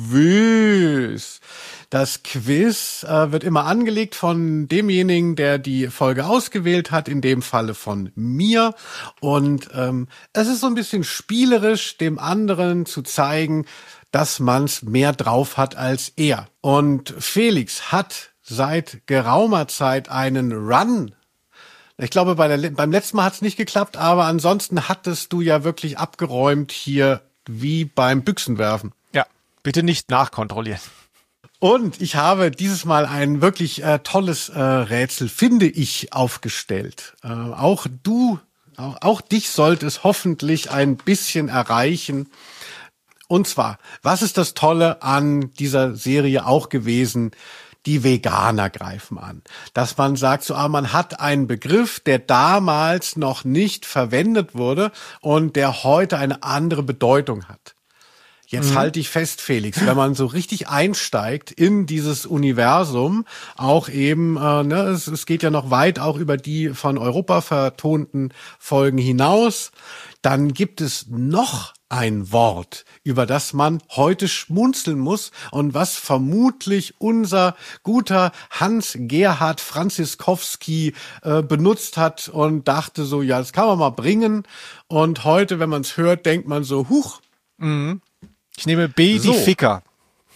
Quiz. Das Quiz wird immer angelegt von demjenigen, der die Folge ausgewählt hat, in dem Falle von mir. Und es ist so ein bisschen spielerisch, dem anderen zu zeigen, dass man's mehr drauf hat als er. Und Felix hat seit geraumer Zeit einen Run. Ich glaube, beim letzten Mal hat's nicht geklappt, aber ansonsten hattest du ja wirklich abgeräumt hier wie beim Büchsenwerfen.
Ja, bitte nicht nachkontrollieren.
Und ich habe dieses Mal ein wirklich tolles Rätsel, finde ich, aufgestellt. Auch dich sollte es hoffentlich ein bisschen erreichen. Und zwar, was ist das Tolle an dieser Serie auch gewesen? Die Veganer greifen an. Dass man sagt, so, man hat einen Begriff, der damals noch nicht verwendet wurde und der heute eine andere Bedeutung hat. Jetzt halte ich fest, Felix, wenn man so richtig einsteigt in dieses Universum, auch eben, es geht ja noch weit auch über die von Europa vertonten Folgen hinaus, dann gibt es noch ein Wort, über das man heute schmunzeln muss und was vermutlich unser guter Hans-Gerhard Franziskowski benutzt hat und dachte so, ja, das kann man mal bringen. Und heute, wenn man es hört, denkt man so, huch.
Ich nehme B, die Ficker.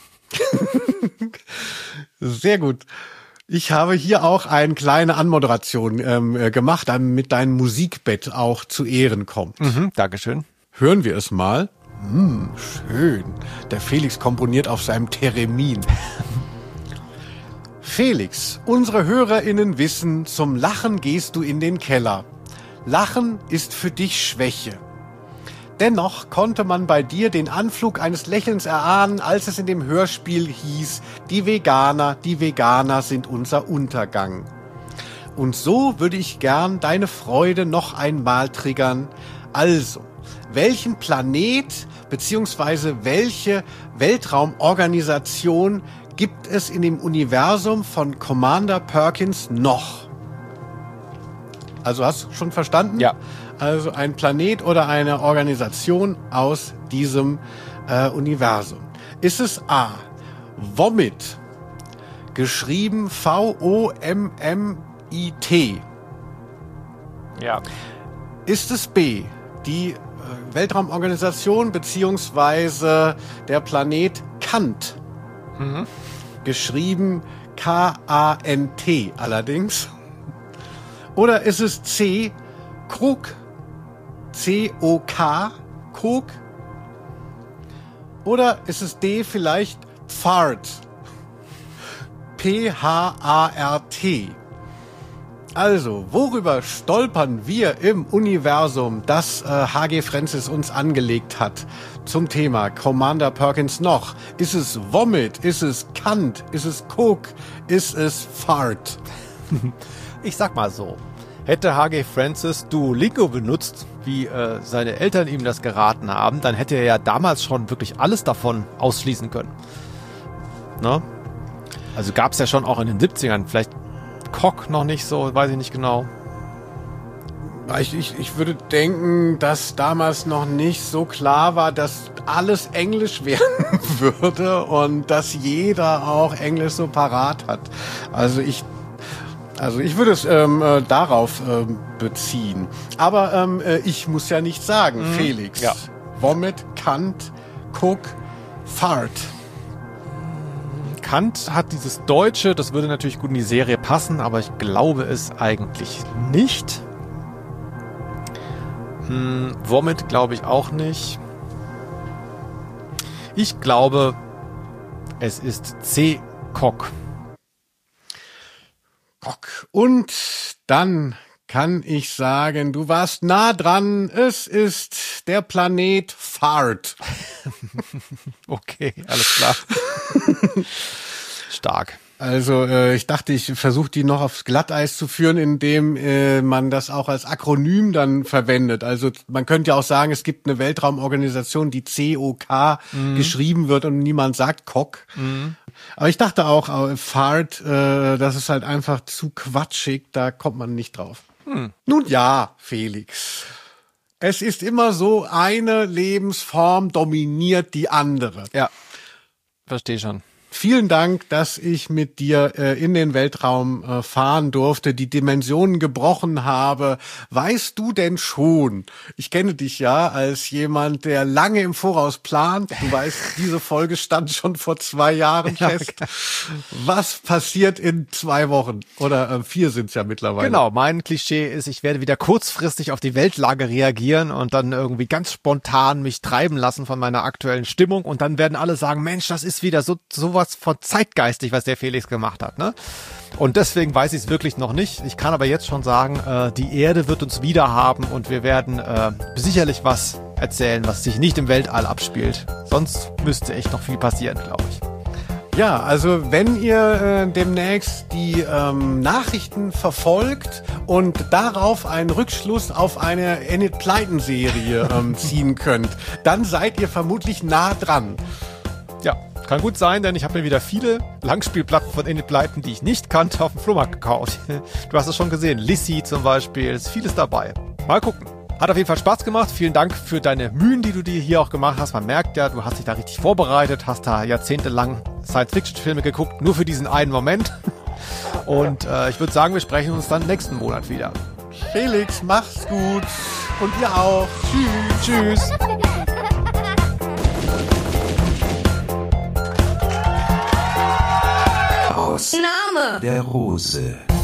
Sehr gut. Ich habe hier auch eine kleine Anmoderation gemacht, damit dein Musikbett auch zu Ehren kommt.
Dankeschön.
Hören wir es mal. Schön. Der Felix komponiert auf seinem Theremin. Felix, unsere HörerInnen wissen, zum Lachen gehst du in den Keller. Lachen ist für dich Schwäche. Dennoch konnte man bei dir den Anflug eines Lächelns erahnen, als es in dem Hörspiel hieß, die Veganer sind unser Untergang. Und so würde ich gern deine Freude noch einmal triggern. Also, welchen Planet bzw. welche Weltraumorganisation gibt es in dem Universum von Commander Perkins noch? Also hast du schon verstanden?
Ja.
Also ein Planet oder eine Organisation aus diesem Universum. Ist es A, Vomit, geschrieben V-O-M-M-I-T?
Ja.
Ist es B, die Weltraumorganisation beziehungsweise der Planet Kant? Geschrieben K-A-N-T allerdings. Oder ist es C, Kruk, C-O-K, Kruk? Oder ist es D vielleicht Pfart, P-H-A-R-T? Also, worüber stolpern wir im Universum, das H.G. Francis uns angelegt hat zum Thema Commander Perkins noch? Ist es Vomit? Ist es Kant? Ist es Cook? Ist es Fart?
Ich sag mal so, hätte H.G. Francis Duolingo benutzt, wie seine Eltern ihm das geraten haben, dann hätte er ja damals schon wirklich alles davon ausschließen können. Ne? Also gab es ja schon auch in den 70ern, vielleicht Koch noch nicht so, weiß ich nicht genau.
Ich würde denken, dass damals noch nicht so klar war, dass alles Englisch werden würde und dass jeder auch Englisch so parat hat. Also ich würde es darauf beziehen. Aber ich muss ja nicht sagen, Felix.
Ja.
Vomit, Kant, Cook, Fart.
Kant hat dieses Deutsche, das würde natürlich gut in die Serie passen, aber ich glaube es eigentlich nicht. Vomit glaube ich auch nicht. Ich glaube, es ist C. Cock.
Und dann kann ich sagen, du warst nah dran. Es ist der Planet Fart.
Okay, alles klar. Stark.
Also ich dachte, ich versuche die noch aufs Glatteis zu führen, indem man das auch als Akronym dann verwendet. Also man könnte ja auch sagen, es gibt eine Weltraumorganisation, die C-O-K geschrieben wird und niemand sagt Cock. Aber ich dachte auch, Fart, das ist halt einfach zu quatschig, da kommt man nicht drauf. Nun ja, Felix. Es ist immer so, eine Lebensform dominiert die andere.
Ja, verstehe schon.
Vielen Dank, dass ich mit dir in den Weltraum fahren durfte, die Dimensionen gebrochen habe. Weißt du denn schon, ich kenne dich ja als jemand, der lange im Voraus plant. Du weißt, diese Folge stand schon vor 2 Jahren fest. Ja, was passiert in 2 Wochen? Oder 4 sind es ja mittlerweile.
Genau, mein Klischee ist, ich werde wieder kurzfristig auf die Weltlage reagieren und dann irgendwie ganz spontan mich treiben lassen von meiner aktuellen Stimmung. Und dann werden alle sagen, Mensch, das ist wieder sowas von zeitgeistig, was der Felix gemacht hat, ne? Und deswegen weiß ich es wirklich noch nicht. Ich kann aber jetzt schon sagen, die Erde wird uns wieder haben und wir werden sicherlich was erzählen, was sich nicht im Weltall abspielt. Sonst müsste echt noch viel passieren, glaube ich.
Ja, also wenn ihr demnächst die Nachrichten verfolgt und darauf einen Rückschluss auf eine Enid Blyton-Serie ziehen könnt, dann seid ihr vermutlich nah dran.
Ja, kann gut sein, denn ich habe mir wieder viele Langspielplatten von Enid Blyton, die ich nicht kannte, auf dem Flohmarkt gekauft. Du hast es schon gesehen, Lissy zum Beispiel, ist vieles dabei. Mal gucken. Hat auf jeden Fall Spaß gemacht. Vielen Dank für deine Mühen, die du dir hier auch gemacht hast. Man merkt ja, du hast dich da richtig vorbereitet, hast da jahrzehntelang Science-Fiction-Filme geguckt, nur für diesen einen Moment. Und ich würde sagen, wir sprechen uns dann nächsten Monat wieder.
Felix, mach's gut. Und ihr auch. Tschüss. Tschüss.
Aus
Name
der Rose.